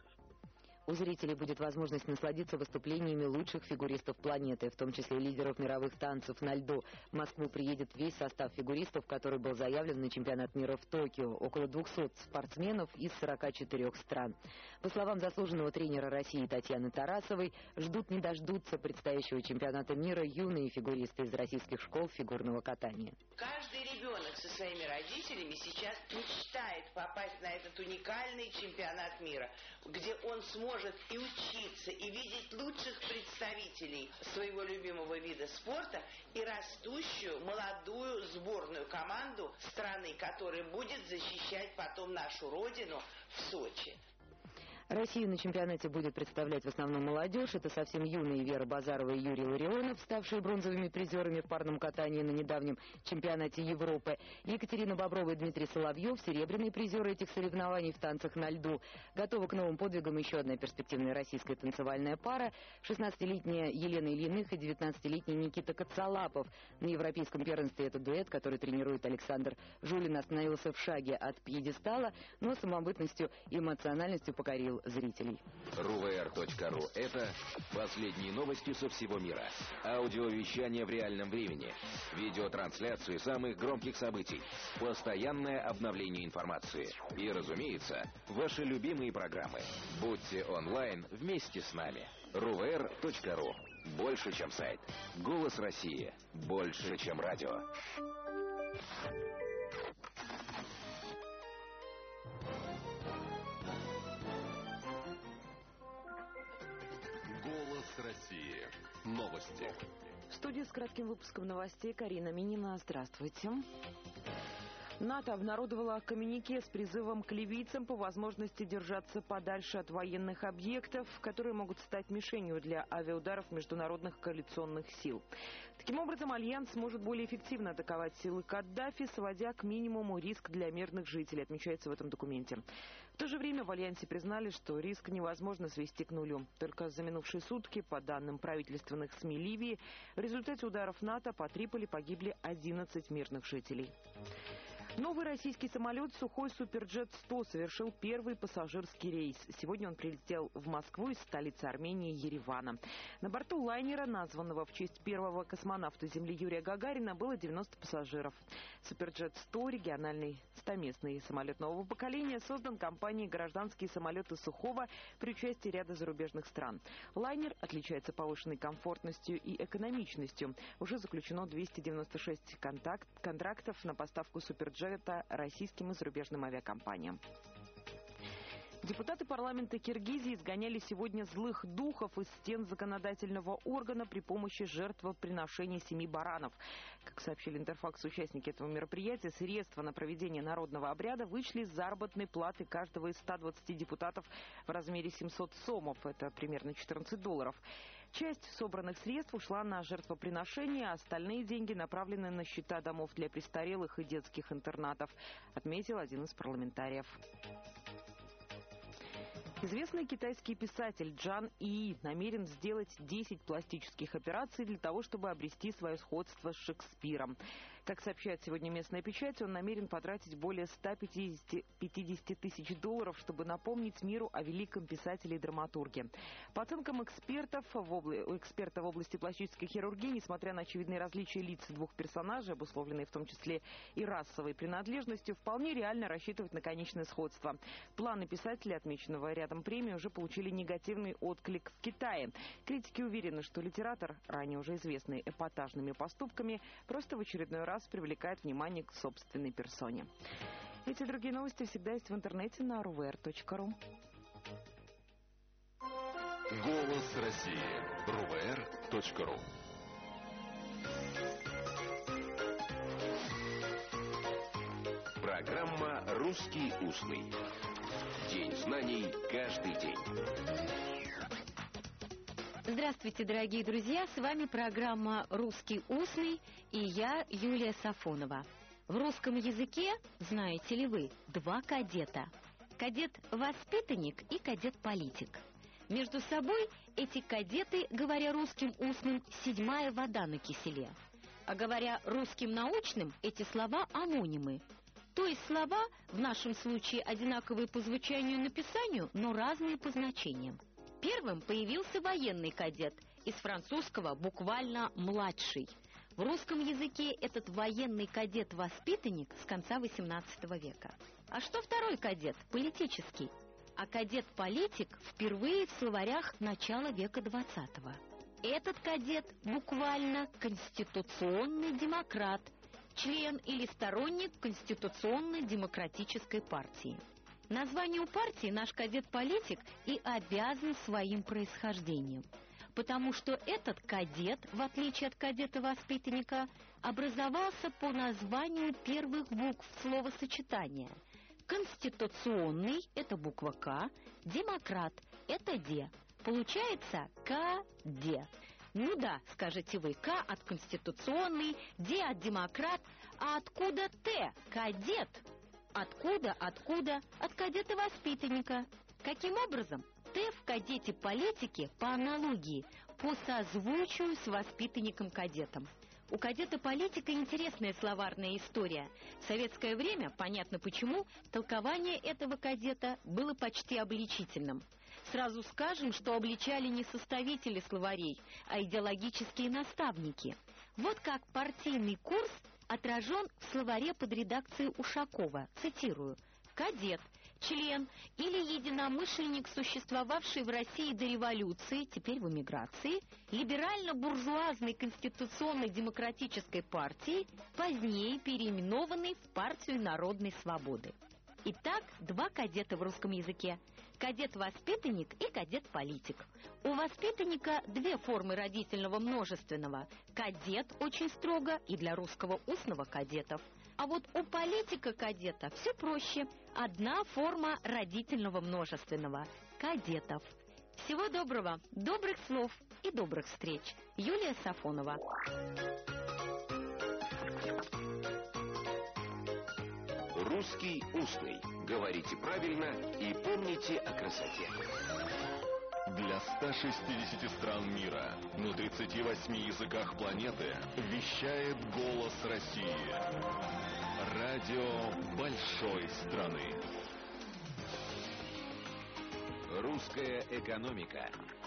У зрителей будет возможность насладиться выступлениями лучших фигуристов планеты, в том числе лидеров мировых танцев на льду. В Москву приедет весь состав фигуристов, который был заявлен на чемпионат мира в Токио. Около двухсот спортсменов из сорока четырёх стран. По словам заслуженного тренера России Татьяны Тарасовой, ждут не дождутся предстоящего чемпионата мира юные фигуристы из российских школ фигурного катания. Каждый ребенок со своими родителями сейчас мечтает попасть на этот уникальный чемпионат мира, где он сможет может и учиться, и видеть лучших представителей своего любимого вида спорта и растущую молодую сборную команду страны, которая будет защищать потом нашу родину в Сочи. Россию на чемпионате будет представлять в основном молодежь. Это совсем юные Вера Базарова и Юрий Ларионов, ставшие бронзовыми призерами в парном катании на недавнем чемпионате Европы. Екатерина Боброва и Дмитрий Соловьев, серебряные призеры этих соревнований в танцах на льду. Готова к новым подвигам еще одна перспективная российская танцевальная пара. шестнадцатилетняя Елена Ильиных и девятнадцатилетний Никита Коцалапов. На европейском первенстве этот дуэт, который тренирует Александр Жулин, остановился в шаге от пьедестала, но самобытностью и эмоциональностью покорил зрителей. рувр точка ру – это последние новости со всего мира. Аудиовещание в реальном времени. Видеотрансляции самых громких событий. Постоянное обновление информации. И, разумеется, ваши любимые программы. Будьте онлайн вместе с нами. рувр точка ру. Больше, чем сайт. Голос России. Больше, чем радио. России. Новости. В студии с кратким выпуском новостей Карина Минина. Здравствуйте. НАТО обнародовало коммюнике с призывом к ливийцам по возможности держаться подальше от военных объектов, которые могут стать мишенью для авиаударов международных коалиционных сил. Таким образом, Альянс сможет более эффективно атаковать силы Каддафи, сводя к минимуму риск для мирных жителей, отмечается в этом документе. В то же время в Альянсе признали, что риск невозможно свести к нулю. Только за минувшие сутки, по данным правительственных СМИ Ливии, в результате ударов НАТО по Триполи погибли одиннадцать мирных жителей. Новый российский самолет «Сухой Суперджет сто» совершил первый пассажирский рейс. Сегодня он прилетел в Москву из столицы Армении Еревана. На борту лайнера, названного в честь первого космонавта Земли Юрия Гагарина, было девяносто пассажиров. Суперджет сто, региональный стоместный самолет нового поколения, создан компанией «Гражданские самолеты Сухого» при участии ряда зарубежных стран. Лайнер отличается повышенной комфортностью и экономичностью. Уже заключено двести девяносто шесть контакт, контрактов на поставку Суперджета российским и зарубежным авиакомпаниям. Депутаты парламента Киргизии изгоняли сегодня злых духов из стен законодательного органа при помощи жертвоприношения семи баранов. Как сообщили Интерфакс участники этого мероприятия, средства на проведение народного обряда вышли из заработной платы каждого из ста двадцати депутатов в размере семисот сомов, это примерно четырнадцать долларов. Часть собранных средств ушла на жертвоприношение, а остальные деньги направлены на счета домов для престарелых и детских интернатов, отметил один из парламентариев. Известный китайский писатель Джан И намерен сделать десять пластических операций для того, чтобы обрести свое сходство с Шекспиром. Как сообщает сегодня местная печать, он намерен потратить более ста пятидесяти тысяч долларов, чтобы напомнить миру о великом писателе и драматурге. По оценкам экспертов в, обла... эксперта в области пластической хирургии, несмотря на очевидные различия лиц двух персонажей, обусловленные в том числе и расовой принадлежностью, вполне реально рассчитывать на конечное сходство. Планы писателя, отмеченного рядом премии, уже получили негативный отклик в Китае. Критики уверены, что литератор, ранее уже известный эпатажными поступками, просто в очередной раз привлекает внимание к собственной персоне. Эти и другие новости всегда есть в интернете на эр вэ эр точка ру. Голос России. эр вэ эр точка ру. Программа «Русский устный». День знаний каждый день. Здравствуйте, дорогие друзья! С вами программа «Русский устный» и я, Юлия Сафонова. В русском языке, знаете ли вы, два кадета. Кадет-воспитанник и кадет-политик. Между собой эти кадеты, говоря русским устным, седьмая вода на киселе. А говоря русским научным, эти слова амонимы. То есть слова, в нашем случае, одинаковые по звучанию и написанию, но разные по значениям. Первым появился военный кадет, из французского буквально «младший». В русском языке этот военный кадет-воспитанник с конца восемнадцатого века. А что второй кадет? Политический. А кадет-политик впервые в словарях начала века двадцатого. Этот кадет буквально конституционный демократ, член или сторонник Конституционно-демократической партии. Название у партии наш кадет-политик и обязан своим происхождением, потому что этот кадет, в отличие от кадета-воспитанника, образовался по названию первых букв словосочетания. Конституционный – это буква К, демократ – это Д. Получается К-Д. Ну да, скажете вы, К от конституционный, Д от демократ, а откуда Т? Кадет. Откуда, откуда? От кадета-воспитанника. Каким образом? Т в кадете-политике по аналогии, по созвучию с воспитанником-кадетом. У кадета-политика интересная словарная история. В советское время, понятно почему, толкование этого кадета было почти обличительным. Сразу скажем, что обличали не составители словарей, а идеологические наставники. Вот как партийный курс отражен в словаре под редакцией Ушакова. Цитирую. «Кадет, член или единомышленник, существовавший в России до революции, теперь в эмиграции, либерально-буржуазной конституционно-демократической партии, позднее переименованной в партию народной свободы». Итак, два кадета в русском языке. Кадет-воспитанник и кадет-политик. У воспитанника две формы родительного множественного. Кадет очень строго и для русского устного кадетов. А вот у политика-кадета все проще. Одна форма родительного множественного. Кадетов. Всего доброго, добрых слов и добрых встреч. Юлия Сафонова. Русский устный. Говорите правильно и помните о красоте. Для ста шестидесяти стран мира на тридцати восьми языках планеты вещает «Голос России». Радио большой страны. Русская экономика.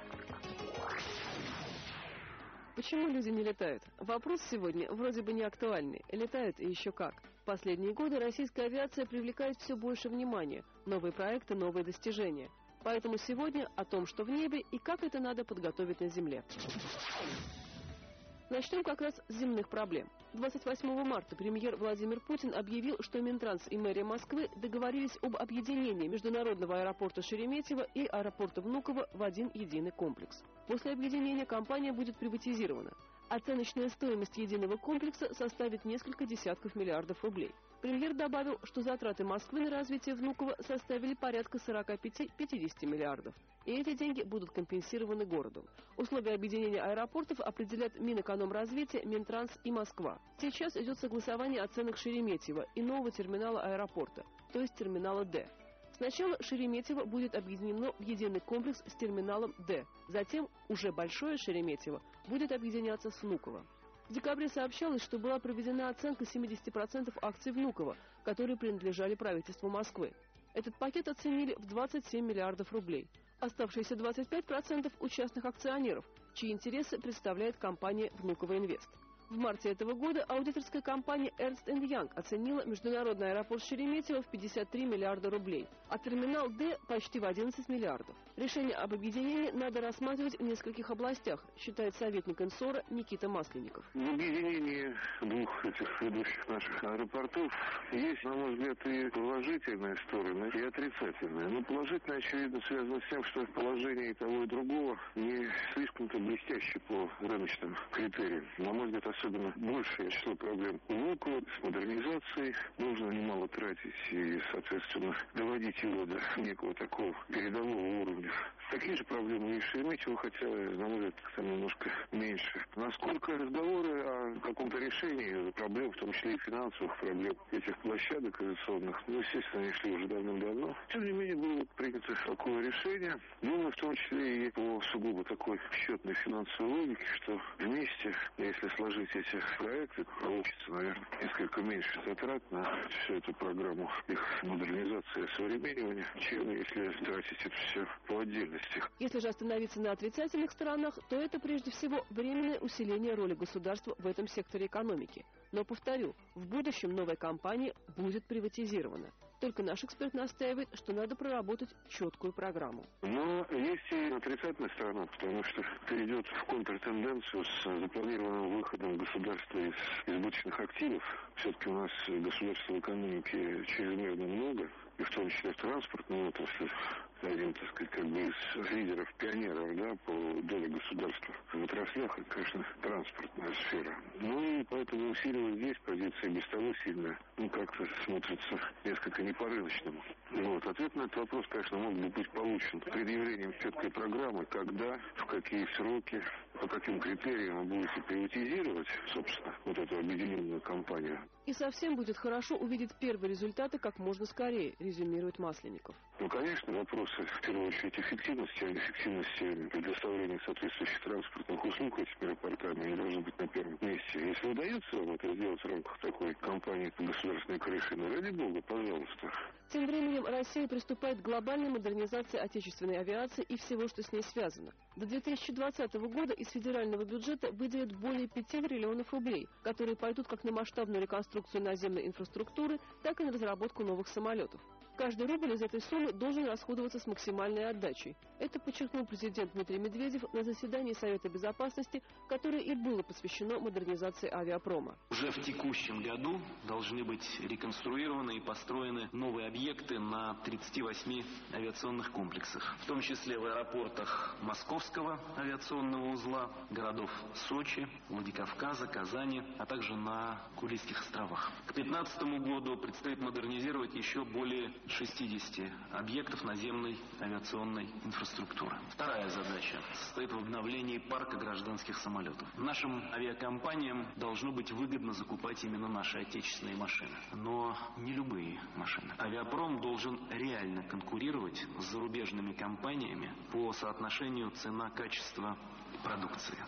Почему люди не летают? Вопрос сегодня вроде бы не актуальный. Летают и еще как. В последние годы российская авиация привлекает все больше внимания. Новые проекты, новые достижения. Поэтому сегодня о том, что в небе и как это надо подготовить на земле. Начнем как раз с земных проблем. двадцать восьмого марта премьер Владимир Путин объявил, что Минтранс и мэрия Москвы договорились об объединении международного аэропорта Шереметьево и аэропорта Внуково в один единый комплекс. После объединения компания будет приватизирована. Оценочная стоимость единого комплекса составит несколько десятков миллиардов рублей. Премьер добавил, что затраты Москвы на развитие Внуково составили порядка сорок пять - пятьдесят миллиардов. И эти деньги будут компенсированы городу. Условия объединения аэропортов определят Минэкономразвитие, Минтранс и Москва. Сейчас идет согласование оценок Шереметьево и нового терминала аэропорта, то есть терминала «Д». Сначала Шереметьево будет объединено в единый комплекс с терминалом «Д». Затем уже большое Шереметьево будет объединяться с Внуково. В декабре сообщалось, что была проведена оценка семьдесят процентов акций Внуково, которые принадлежали правительству Москвы. Этот пакет оценили в двадцать семь миллиардов рублей. Оставшиеся двадцать пять процентов у частных акционеров, чьи интересы представляет компания «Внуково Инвест». В марте этого года аудиторская компания Ernst энд Young оценила международный аэропорт Шереметьево в пятьдесят три миллиарда рублей, а терминал «Д» почти в одиннадцать миллиардов. Решение об объединении надо рассматривать в нескольких областях, считает советник Инсора Никита Масленников. В объединении двух этих ведущих наших аэропортов есть, на мой взгляд, и положительные стороны, и отрицательные. Но положительное, очевидно, связано с тем, что положение и того, и другого не слишком-то блестящее по рыночным критериям. На мой взгляд, особенно большее число проблем у Внуково с модернизацией. Нужно немало тратить и, соответственно, доводить его до некого такого передового уровня. Такие же проблемы и в Шереметьево, хотя, на мой взгляд, там немножко меньше. Насколько разговоры о каком-то решении проблем, в том числе и финансовых проблем этих площадок авиационных, ну, естественно, они шли уже давным-давно. Тем не менее, было принято такое решение. Думаю, в том числе и по сугубо такой счетной финансовой логике, что вместе, если сложить эти проекты, получится, наверное, несколько меньше затрат на всю эту программу их модернизации и современнивания, чем если тратить это все по отдельности. Если же остановиться на отрицательных сторонах, то это прежде всего временное усиление роли государства в этом секторе экономики. Но, повторю, в будущем новая компания будет приватизирована. Только наш эксперт настаивает, что надо проработать четкую программу. Но есть и отрицательная сторона, потому что это идет в контртенденцию с запланированным выходом государства из избыточных активов. Все-таки у нас государства в экономике чрезмерно много, и в том числе в транспортной отрасли. Один, так сказать, как бы из лидеров, пионеров, да, по доле государства в отраслях, это, конечно, транспортная сфера. Ну и поэтому усиливать здесь позиции без того сильно, ну, как-то смотрится несколько не по-рыночному. Вот. Ответ на этот вопрос, конечно, мог бы быть получен предъявлением четкой программы, когда, в какие сроки, по каким критериям вы будете приватизировать, собственно, вот эту объединенную компанию. И совсем будет хорошо увидеть первые результаты как можно скорее, резюмирует Масленников. Ну, конечно, вопросы, в первую очередь, эффективности, а эффективности предоставления соответствующих транспортных услуг этими аэропортами не должны быть на первом месте. Если удается вам это сделать в рамках такой компании по государственной крыше, ну, ради бога, пожалуйста. Тем временем Россия приступает к глобальной модернизации отечественной авиации и всего, что с ней связано. До две тысячи двадцатого года из федерального бюджета выделят более пяти триллионов рублей, которые пойдут как на масштабную реконструкцию наземной инфраструктуры, так и на разработку новых самолетов. Каждый рубль из этой суммы должен расходоваться с максимальной отдачей. Это подчеркнул президент Дмитрий Медведев на заседании Совета Безопасности, которое и было посвящено модернизации авиапрома. Уже в текущем году должны быть реконструированы и построены новые объекты на тридцати восьми авиационных комплексах, в том числе в аэропортах Московского авиационного узла, городов Сочи, Владикавказа, Казани, а также на Курильских островах. К две тысячи пятнадцатому году предстоит модернизировать еще более шестидесяти объектов наземной авиационной инфраструктуры. Вторая задача состоит в обновлении парка гражданских самолетов. Нашим авиакомпаниям должно быть выгодно закупать именно наши отечественные машины, но не любые машины. Авиапром должен реально конкурировать с зарубежными компаниями по соотношению цена-качество продукции.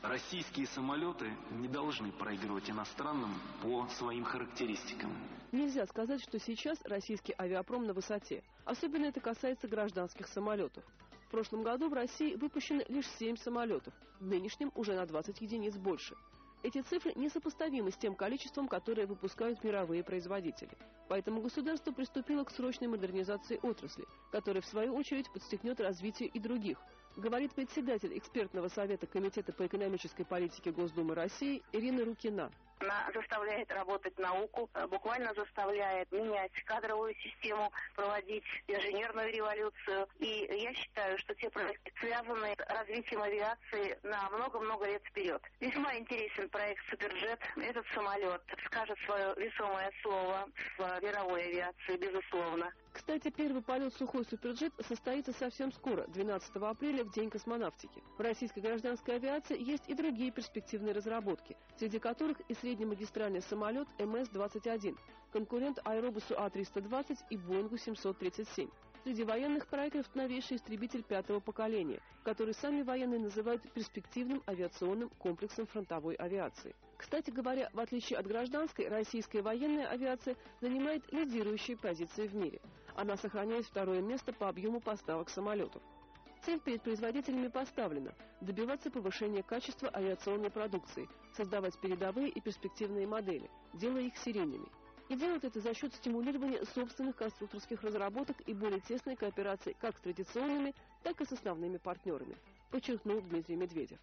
Российские самолеты не должны проигрывать иностранным по своим характеристикам. Нельзя сказать, что сейчас российский авиапром на высоте. Особенно это касается гражданских самолетов. В прошлом году в России выпущено лишь семь самолетов, в нынешнем уже на двадцать единиц больше. Эти цифры несопоставимы с тем количеством, которое выпускают мировые производители. Поэтому государство приступило к срочной модернизации отрасли, которая в свою очередь подстегнет развитие и других, говорит председатель экспертного совета Комитета по экономической политике Госдумы России Ирина Рукина. Она заставляет работать науку, буквально заставляет менять кадровую систему, проводить инженерную революцию. И я считаю, что те проекты связаны с развитием авиации на много-много лет вперед. Весьма интересен проект «Суперджет». Этот самолет скажет свое весомое слово в мировой авиации, безусловно. Кстати, первый полет «Сухой Суперджет» состоится совсем скоро, двенадцатого апреля, в День космонавтики. В российской гражданской авиации есть и другие перспективные разработки, среди которых и среднемагистральный самолет эм эс двадцать один, конкурент аэробусу а триста двадцать и Боингу семьсот тридцать семь. Среди военных проектов новейший истребитель пятого поколения, который сами военные называют перспективным авиационным комплексом фронтовой авиации. Кстати говоря, в отличие от гражданской, российская военная авиация занимает лидирующие позиции в мире. Она сохраняет второе место по объему поставок самолетов. Цель перед производителями поставлена – добиваться повышения качества авиационной продукции, создавать передовые и перспективные модели, делая их серийными. И делают это за счет стимулирования собственных конструкторских разработок и более тесной кооперации как с традиционными, так и с основными партнерами, подчеркнул Дмитрий Медведев.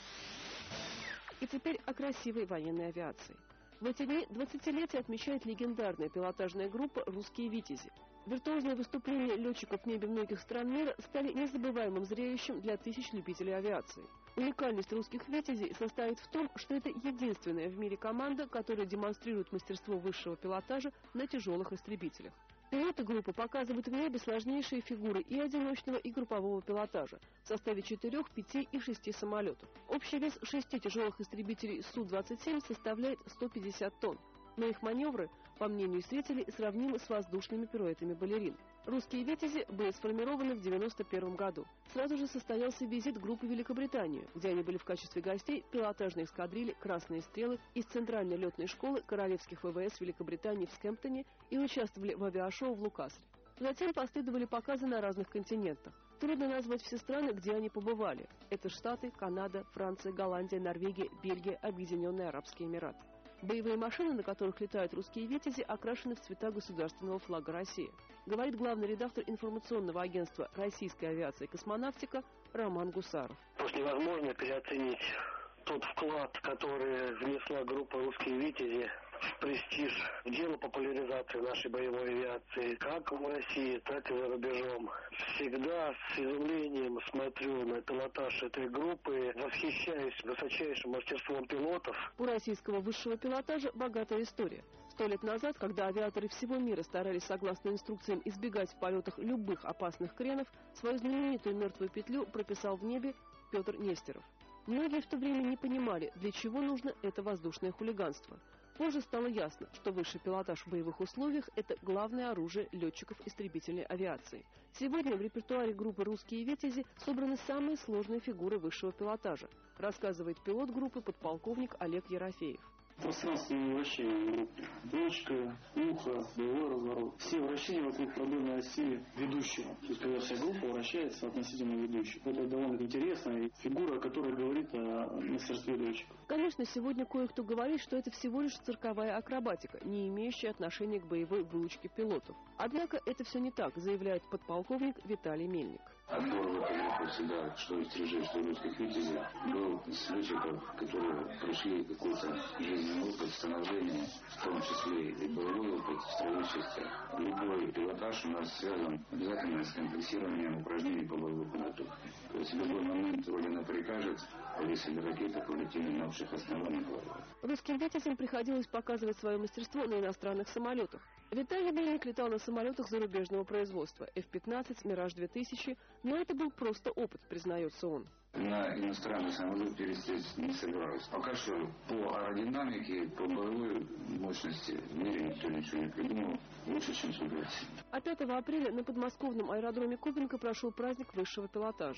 И теперь о красивой военной авиации. В эти дни двадцатилетие отмечает легендарная пилотажная группа «Русские Витязи». Виртуозные выступления летчиков в небе многих стран мира стали незабываемым зрелищем для тысяч любителей авиации. Уникальность «Русских Витязей» состоит в том, что это единственная в мире команда, которая демонстрирует мастерство высшего пилотажа на тяжелых истребителях. Пилоты группы показывают в небе сложнейшие фигуры и одиночного, и группового пилотажа в составе четырех, пяти и шести самолетов. Общий вес шести тяжелых истребителей Су двадцать семь составляет сто пятьдесят тонн. Но их маневры, по мнению зрителей, сравнимы с воздушными пируэтами балерин. «Русские Витязи» были сформированы в девяносто первом году. Сразу же состоялся визит группы в Великобританию, где они были в качестве гостей пилотажной эскадрильи «Красные стрелы» из Центральной летной школы Королевских вэ вэ эс Великобритании в Скэмптоне и участвовали в авиашоу в Лукасре. Затем последовали показы на разных континентах. Трудно назвать все страны, где они побывали. Это Штаты, Канада, Франция, Голландия, Норвегия, Бельгия, Объединенные Арабские Эмираты. Боевые машины, на которых летают «Русские Витязи», окрашены в цвета государственного флага России, говорит главный редактор информационного агентства «Российская авиация и космонавтика» Роман Гусаров. Просто невозможно переоценить тот вклад, который внесла группа «Русские Витязи» в престиж, в дело популяризации нашей боевой авиации, как в России, так и за рубежом. Всегда с изумлением смотрю на пилотаж этой группы, восхищаюсь высочайшим мастерством пилотов. У российского высшего пилотажа богатая история. Сто лет назад, когда авиаторы всего мира старались согласно инструкциям избегать в полетах любых опасных кренов, свою знаменитую мертвую петлю прописал в небе Петр Нестеров. Многие в то время не понимали, для чего нужно это воздушное хулиганство. Позже стало ясно, что высший пилотаж в боевых условиях – это главное оружие летчиков истребительной авиации. Сегодня в репертуаре группы «Русские Витязи» собраны самые сложные фигуры высшего пилотажа, рассказывает пилот группы подполковник Олег Ерофеев. Пространственные вращения группы. Точка, ухо, боевой разворот. Все вращения вокруг продольной оси ведущего. То есть, когда вся группа вращается относительно ведущей. Это довольно интересная фигура, которая говорит о мастерстве летчика. Конечно, сегодня кое-кто говорит, что это всего лишь цирковая акробатика, не имеющая отношения к боевой выучке пилотов. Однако это все не так, заявляет подполковник Виталий Мельник. Отбор в эту группу всегда, что из стрижей, что «Русских Витязей», был с летчиков, которые прошли какой-то жизненный опыт становления, в том числе и боевой опыт в строевых частях. Любой пилотаж у нас связан обязательно с комплексированием упражнений по боевой подготовке. То есть в любой момент Родина прикажет, повесили ракеты, полетели на общих основаниях. Русским «Витязям» приходилось показывать свое мастерство на иностранных самолетах. Виталий Мельник летал на самолетах зарубежного производства эф пятнадцать, Мираж две тысячи, но это был просто опыт, признается он. На иностранный самолет пересесть не собираюсь. Пока что по аэродинамике, по боевой мощности в мире никто ничего не придумал лучше, чем Су-двадцать семь. А пятого апреля на подмосковном аэродроме Кубинка прошел праздник высшего пилотажа.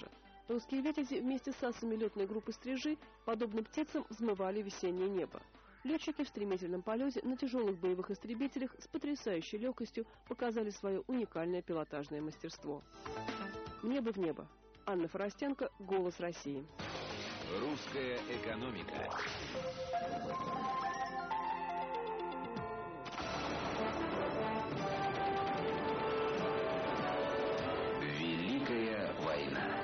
Русские «Витязи» вместе с асами летной группы «Стрижи» подобно птицам взмывали весеннее небо. Летчики в стремительном полете на тяжелых боевых истребителях с потрясающей легкостью показали свое уникальное пилотажное мастерство. «Небо в небо». Анна Форостенко, «Голос России». Русская экономика. Великая война.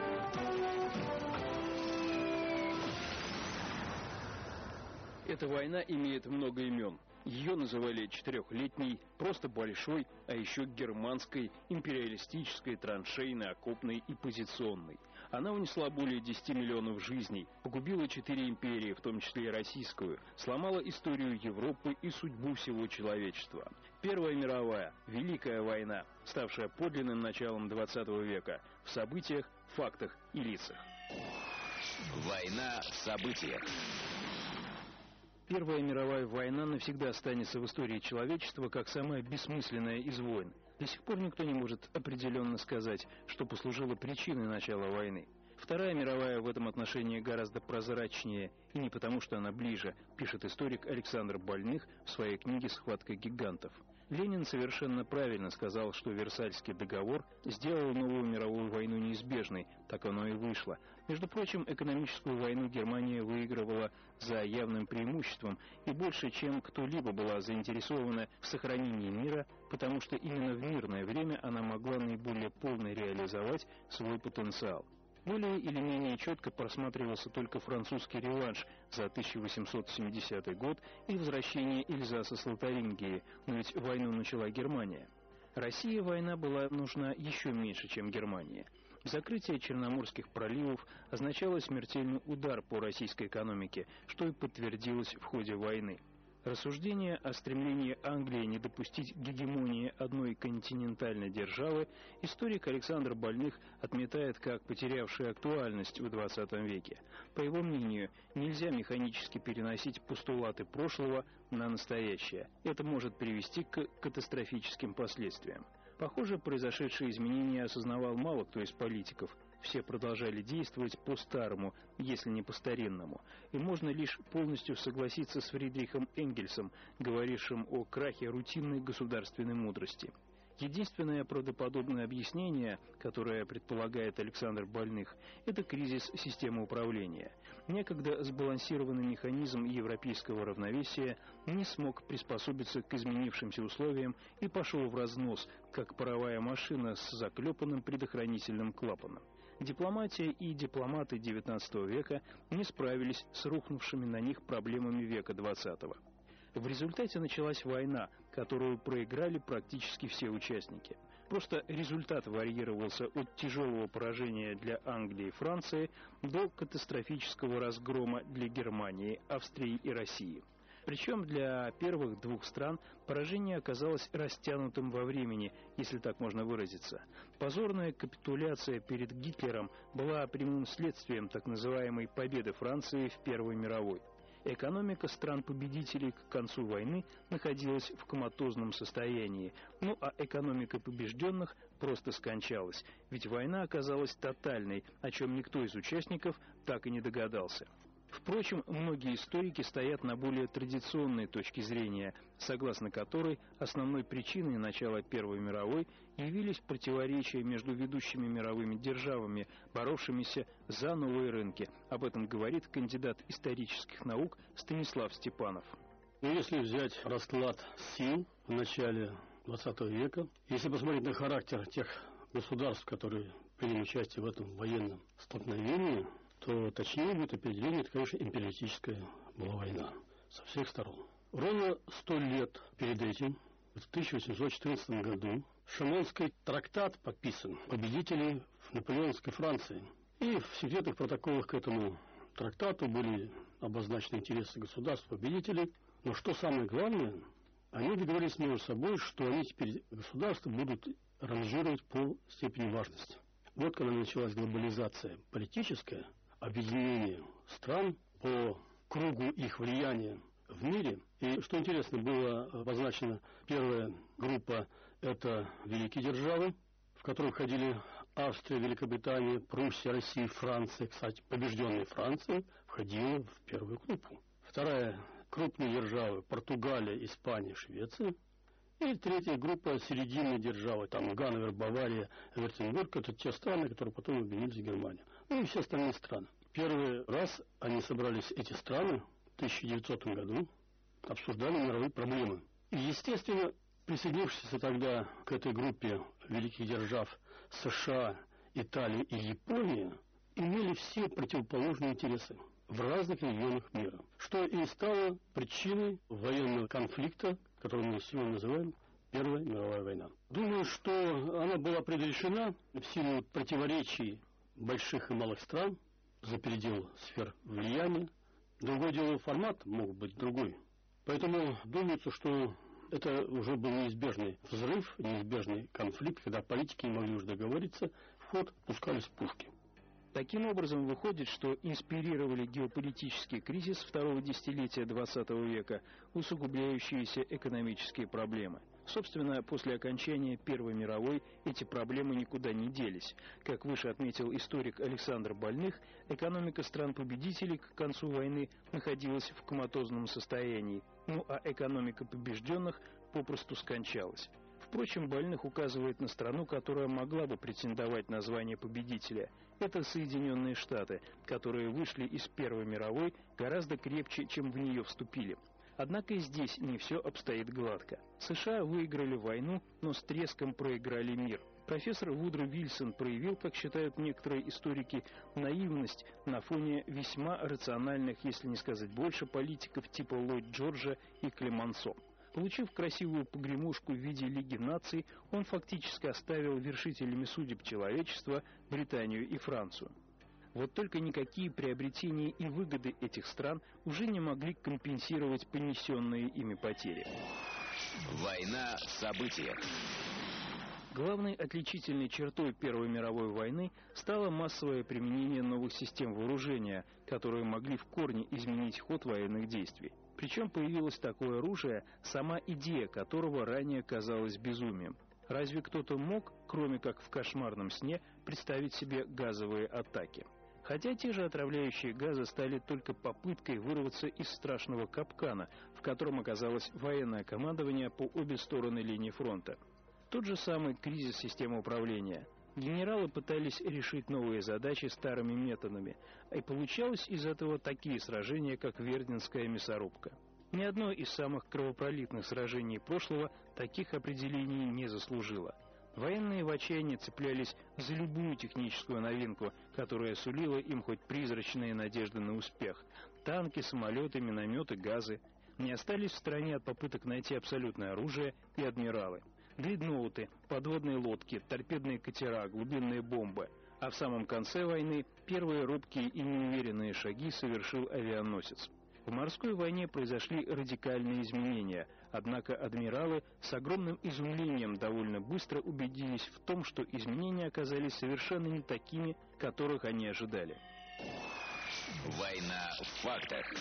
Эта война имеет много имен. Ее называли четырехлетней, просто большой, а еще германской, империалистической, траншейной, окопной и позиционной. Она унесла более десяти миллионов жизней, погубила четыре империи, в том числе и российскую, сломала историю Европы и судьбу всего человечества. Первая мировая, Великая война, ставшая подлинным началом двадцатого века, в событиях, фактах и лицах. Война в событиях. Первая мировая война навсегда останется в истории человечества как самая бессмысленная из войн. До сих пор никто не может определенно сказать, что послужило причиной начала войны. Вторая мировая в этом отношении гораздо прозрачнее, и не потому, что она ближе, пишет историк Александр Больных в своей книге «Схватка гигантов». Ленин совершенно правильно сказал, что Версальский договор сделал новую мировую войну неизбежной, так оно и вышло. Между прочим, экономическую войну Германия выигрывала за явным преимуществом и больше, чем кто-либо была заинтересована в сохранении мира, потому что именно в мирное время она могла наиболее полно реализовать свой потенциал. Более или менее четко просматривался только французский реванш за тысяча восемьсот семидесятый год и возвращение Эльзаса с Лотарингии, но ведь войну начала Германия. России война была нужна еще меньше, чем Германия. Закрытие Черноморских проливов означало смертельный удар по российской экономике, что и подтвердилось в ходе войны. Рассуждение о стремлении Англии не допустить гегемонии одной континентальной державы историк Александр Больных отметает как потерявшее актуальность в двадцатом веке. По его мнению, нельзя механически переносить постулаты прошлого на настоящее. Это может привести к катастрофическим последствиям. Похоже, произошедшие изменения осознавал мало кто из политиков. Все продолжали действовать по-старому, если не по-старинному. И можно лишь полностью согласиться с Фридрихом Энгельсом, говорившим о крахе рутинной государственной мудрости. Единственное правдоподобное объяснение, которое предполагает Александр Больных, это кризис системы управления. Некогда сбалансированный механизм европейского равновесия не смог приспособиться к изменившимся условиям и пошел в разнос, как паровая машина с заклепанным предохранительным клапаном. Дипломатия и дипломаты девятнадцатого века не справились с рухнувшими на них проблемами века двадцатого. В результате началась война, которую проиграли практически все участники. Просто результат варьировался от тяжелого поражения для Англии и Франции до катастрофического разгрома для Германии, Австрии и России. Причем для первых двух стран поражение оказалось растянутым во времени, если так можно выразиться. Позорная капитуляция перед Гитлером была прямым следствием так называемой победы Франции в Первой мировой. Экономика стран-победителей к концу войны находилась в коматозном состоянии, ну а экономика побежденных просто скончалась, ведь война оказалась тотальной, о чем никто из участников так и не догадался. Впрочем, многие историки стоят на более традиционной точке зрения, согласно которой основной причиной начала Первой мировой явились противоречия между ведущими мировыми державами, боровшимися за новые рынки. Об этом говорит кандидат исторических наук Станислав Степанов. Ну, если взять расклад сил в начале двадцатого века, если посмотреть на характер тех государств, которые приняли участие в этом военном столкновении, то точнее будет определение, это, конечно, империалистическая была война со всех сторон. Ровно сто лет перед этим, в тысяча восемьсот четырнадцатом году, Шенонский трактат подписан победителей в наполеоновской Франции. И в секретных протоколах к этому трактату были обозначены интересы государств-победителей. Но что самое главное, они договорились между собой, что они теперь, государства, будут ранжировать по степени важности. Вот когда началась глобализация политическая, объединение стран по кругу их влияния в мире. И что интересно, было обозначена первая группа, это великие державы, в которую входили Австрия, Великобритания, Пруссия, Россия, Франция, кстати, побежденная Франция, входила в первую группу. Вторая – крупные державы – Португалия, Испания, Швеция. И третья группа – серединные державы, там Ганновер, Бавария, Вюртемберг – это те страны, которые потом объединились в Германию. Ну и все остальные страны. Первый раз они собрались, эти страны, в тысяча девятисотом году, обсуждали мировые проблемы. И, естественно, присоединившись тогда к этой группе великих держав США, Италия и Япония, имели все противоположные интересы в разных регионах мира, что и стало причиной военного конфликта, который мы сегодня называем Первая мировая война. Думаю, что она была предрешена в силу противоречий больших и малых стран за предел сфер влияния. Другое дело, формат мог быть другой. Поэтому думается, что это уже был неизбежный взрыв, неизбежный конфликт, когда политики не могли уже договориться, в ход пускались пушки. Таким образом, выходит, что инспирировали геополитический кризис второго десятилетия двадцатого века усугубляющиеся экономические проблемы. Собственно, после окончания Первой мировой эти проблемы никуда не делись. Как выше отметил историк Александр Больных, экономика стран-победителей к концу войны находилась в коматозном состоянии, ну а экономика побежденных попросту скончалась. Впрочем, Больных указывает на страну, которая могла бы претендовать на звание победителя. Это Соединенные Штаты, которые вышли из Первой мировой гораздо крепче, чем в нее вступили. Однако и здесь не все обстоит гладко. США выиграли войну, но с треском проиграли мир. Профессор Вудро Вильсон проявил, как считают некоторые историки, наивность на фоне весьма рациональных, если не сказать больше, политиков типа Ллойд Джорджа и Клемансо. Получив красивую погремушку в виде Лиги наций, он фактически оставил вершителями судеб человечества Британию и Францию. Вот только никакие приобретения и выгоды этих стран уже не могли компенсировать понесенные ими потери. Война в событиях. Главной отличительной чертой Первой мировой войны стало массовое применение новых систем вооружения, которые могли в корне изменить ход военных действий. Причем появилось такое оружие, сама идея которого ранее казалась безумием. Разве кто-то мог, кроме как в кошмарном сне, представить себе газовые атаки? Хотя те же отравляющие газы стали только попыткой вырваться из страшного капкана, в котором оказалось военное командование по обе стороны линии фронта. Тот же самый кризис системы управления. Генералы пытались решить новые задачи старыми методами, и получалось из этого такие сражения, как Верденская мясорубка. Ни одно из самых кровопролитных сражений прошлого таких определений не заслужило. Военные в отчаянии цеплялись за любую техническую новинку, которая сулила им хоть призрачные надежды на успех. Танки, самолеты, минометы, газы. Не остались в стороне от попыток найти абсолютное оружие и адмиралы. Дредноуты, подводные лодки, торпедные катера, глубинные бомбы. А в самом конце войны первые робкие и неуверенные шаги совершил авианосец. В морской войне произошли радикальные изменения, однако адмиралы с огромным изумлением довольно быстро убедились в том, что изменения оказались совершенно не такими, которых они ожидали. Война в фактах.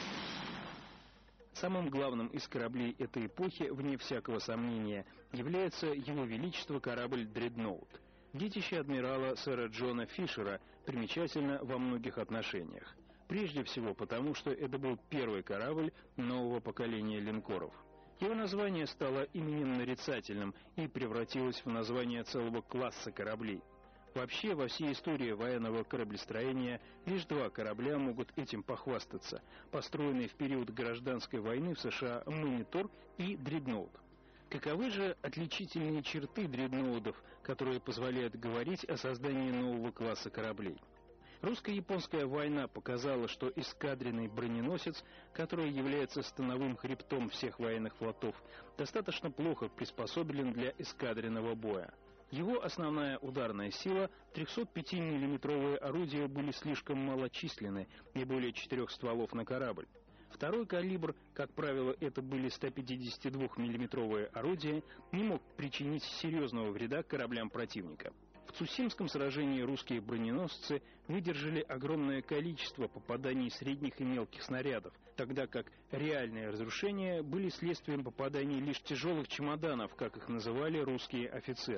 Самым главным из кораблей этой эпохи, вне всякого сомнения, является Его Величество корабль «Дредноут». Детище адмирала сэра Джона Фишера примечательно во многих отношениях. Прежде всего потому, что это был первый корабль нового поколения линкоров. Его название стало именем нарицательным и превратилось в название целого класса кораблей. Вообще, во всей истории военного кораблестроения лишь два корабля могут этим похвастаться, построенные в период гражданской войны в США «Монитор» и «Дредноут». Каковы же отличительные черты дредноутов, которые позволяют говорить о создании нового класса кораблей? Русско-японская война показала, что эскадренный броненосец, который является становым хребтом всех военных флотов, достаточно плохо приспособлен для эскадренного боя. Его основная ударная сила, трехсотпятимиллиметровые орудия, были слишком малочисленны, не более четырех стволов на корабль. Второй калибр, как правило, это были стопятидесятидвухмиллиметровые орудия, не мог причинить серьезного вреда кораблям противника. В Цусимском сражении русские броненосцы выдержали огромное количество попаданий средних и мелких снарядов, тогда как реальные разрушения были следствием попаданий лишь тяжелых чемоданов, как их называли русские офицеры.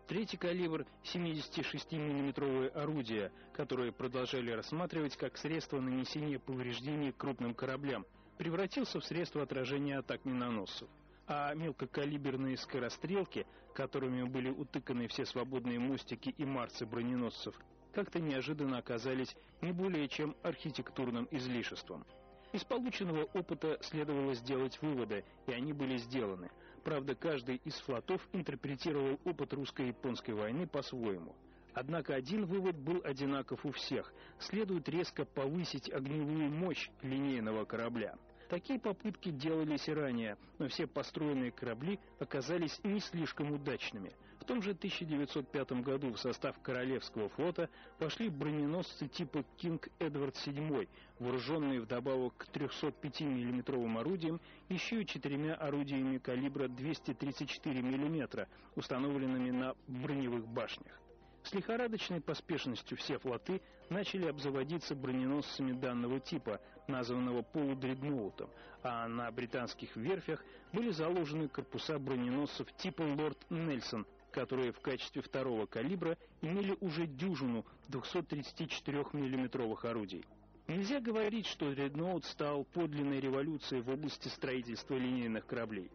Третий калибр – семидесятишестимиллиметровые орудия, которые продолжали рассматривать как средство нанесения повреждений крупным кораблям, превратился в средство отражения атак миноносцев. А мелкокалиберные скорострелки, которыми были утыканы все свободные мостики и марсы броненосцев, как-то неожиданно оказались не более чем архитектурным излишеством. Из полученного опыта следовало сделать выводы, и они были сделаны. Правда, каждый из флотов интерпретировал опыт русско-японской войны по-своему. Однако один вывод был одинаков у всех. Следует резко повысить огневую мощь линейного корабля. Такие попытки делались и ранее, но все построенные корабли оказались не слишком удачными. В том же тысяча девятьсот пятом году в состав Королевского флота вошли броненосцы типа «Кинг Эдвард седьмой», вооруженные вдобавок к трехсотпятимиллиметровым орудиям еще и четырьмя орудиями калибра двести тридцать четыре миллиметра, установленными на броневых башнях. С лихорадочной поспешностью все флоты начали обзаводиться броненосцами данного типа, названного полудредноутом, а на британских верфях были заложены корпуса броненосцев типа «Лорд Нельсон», которые в качестве второго калибра имели уже дюжину двухсоттридцатичетырёхмиллиметровых орудий. Нельзя говорить, что дредноут стал подлинной революцией в области строительства линейных кораблей.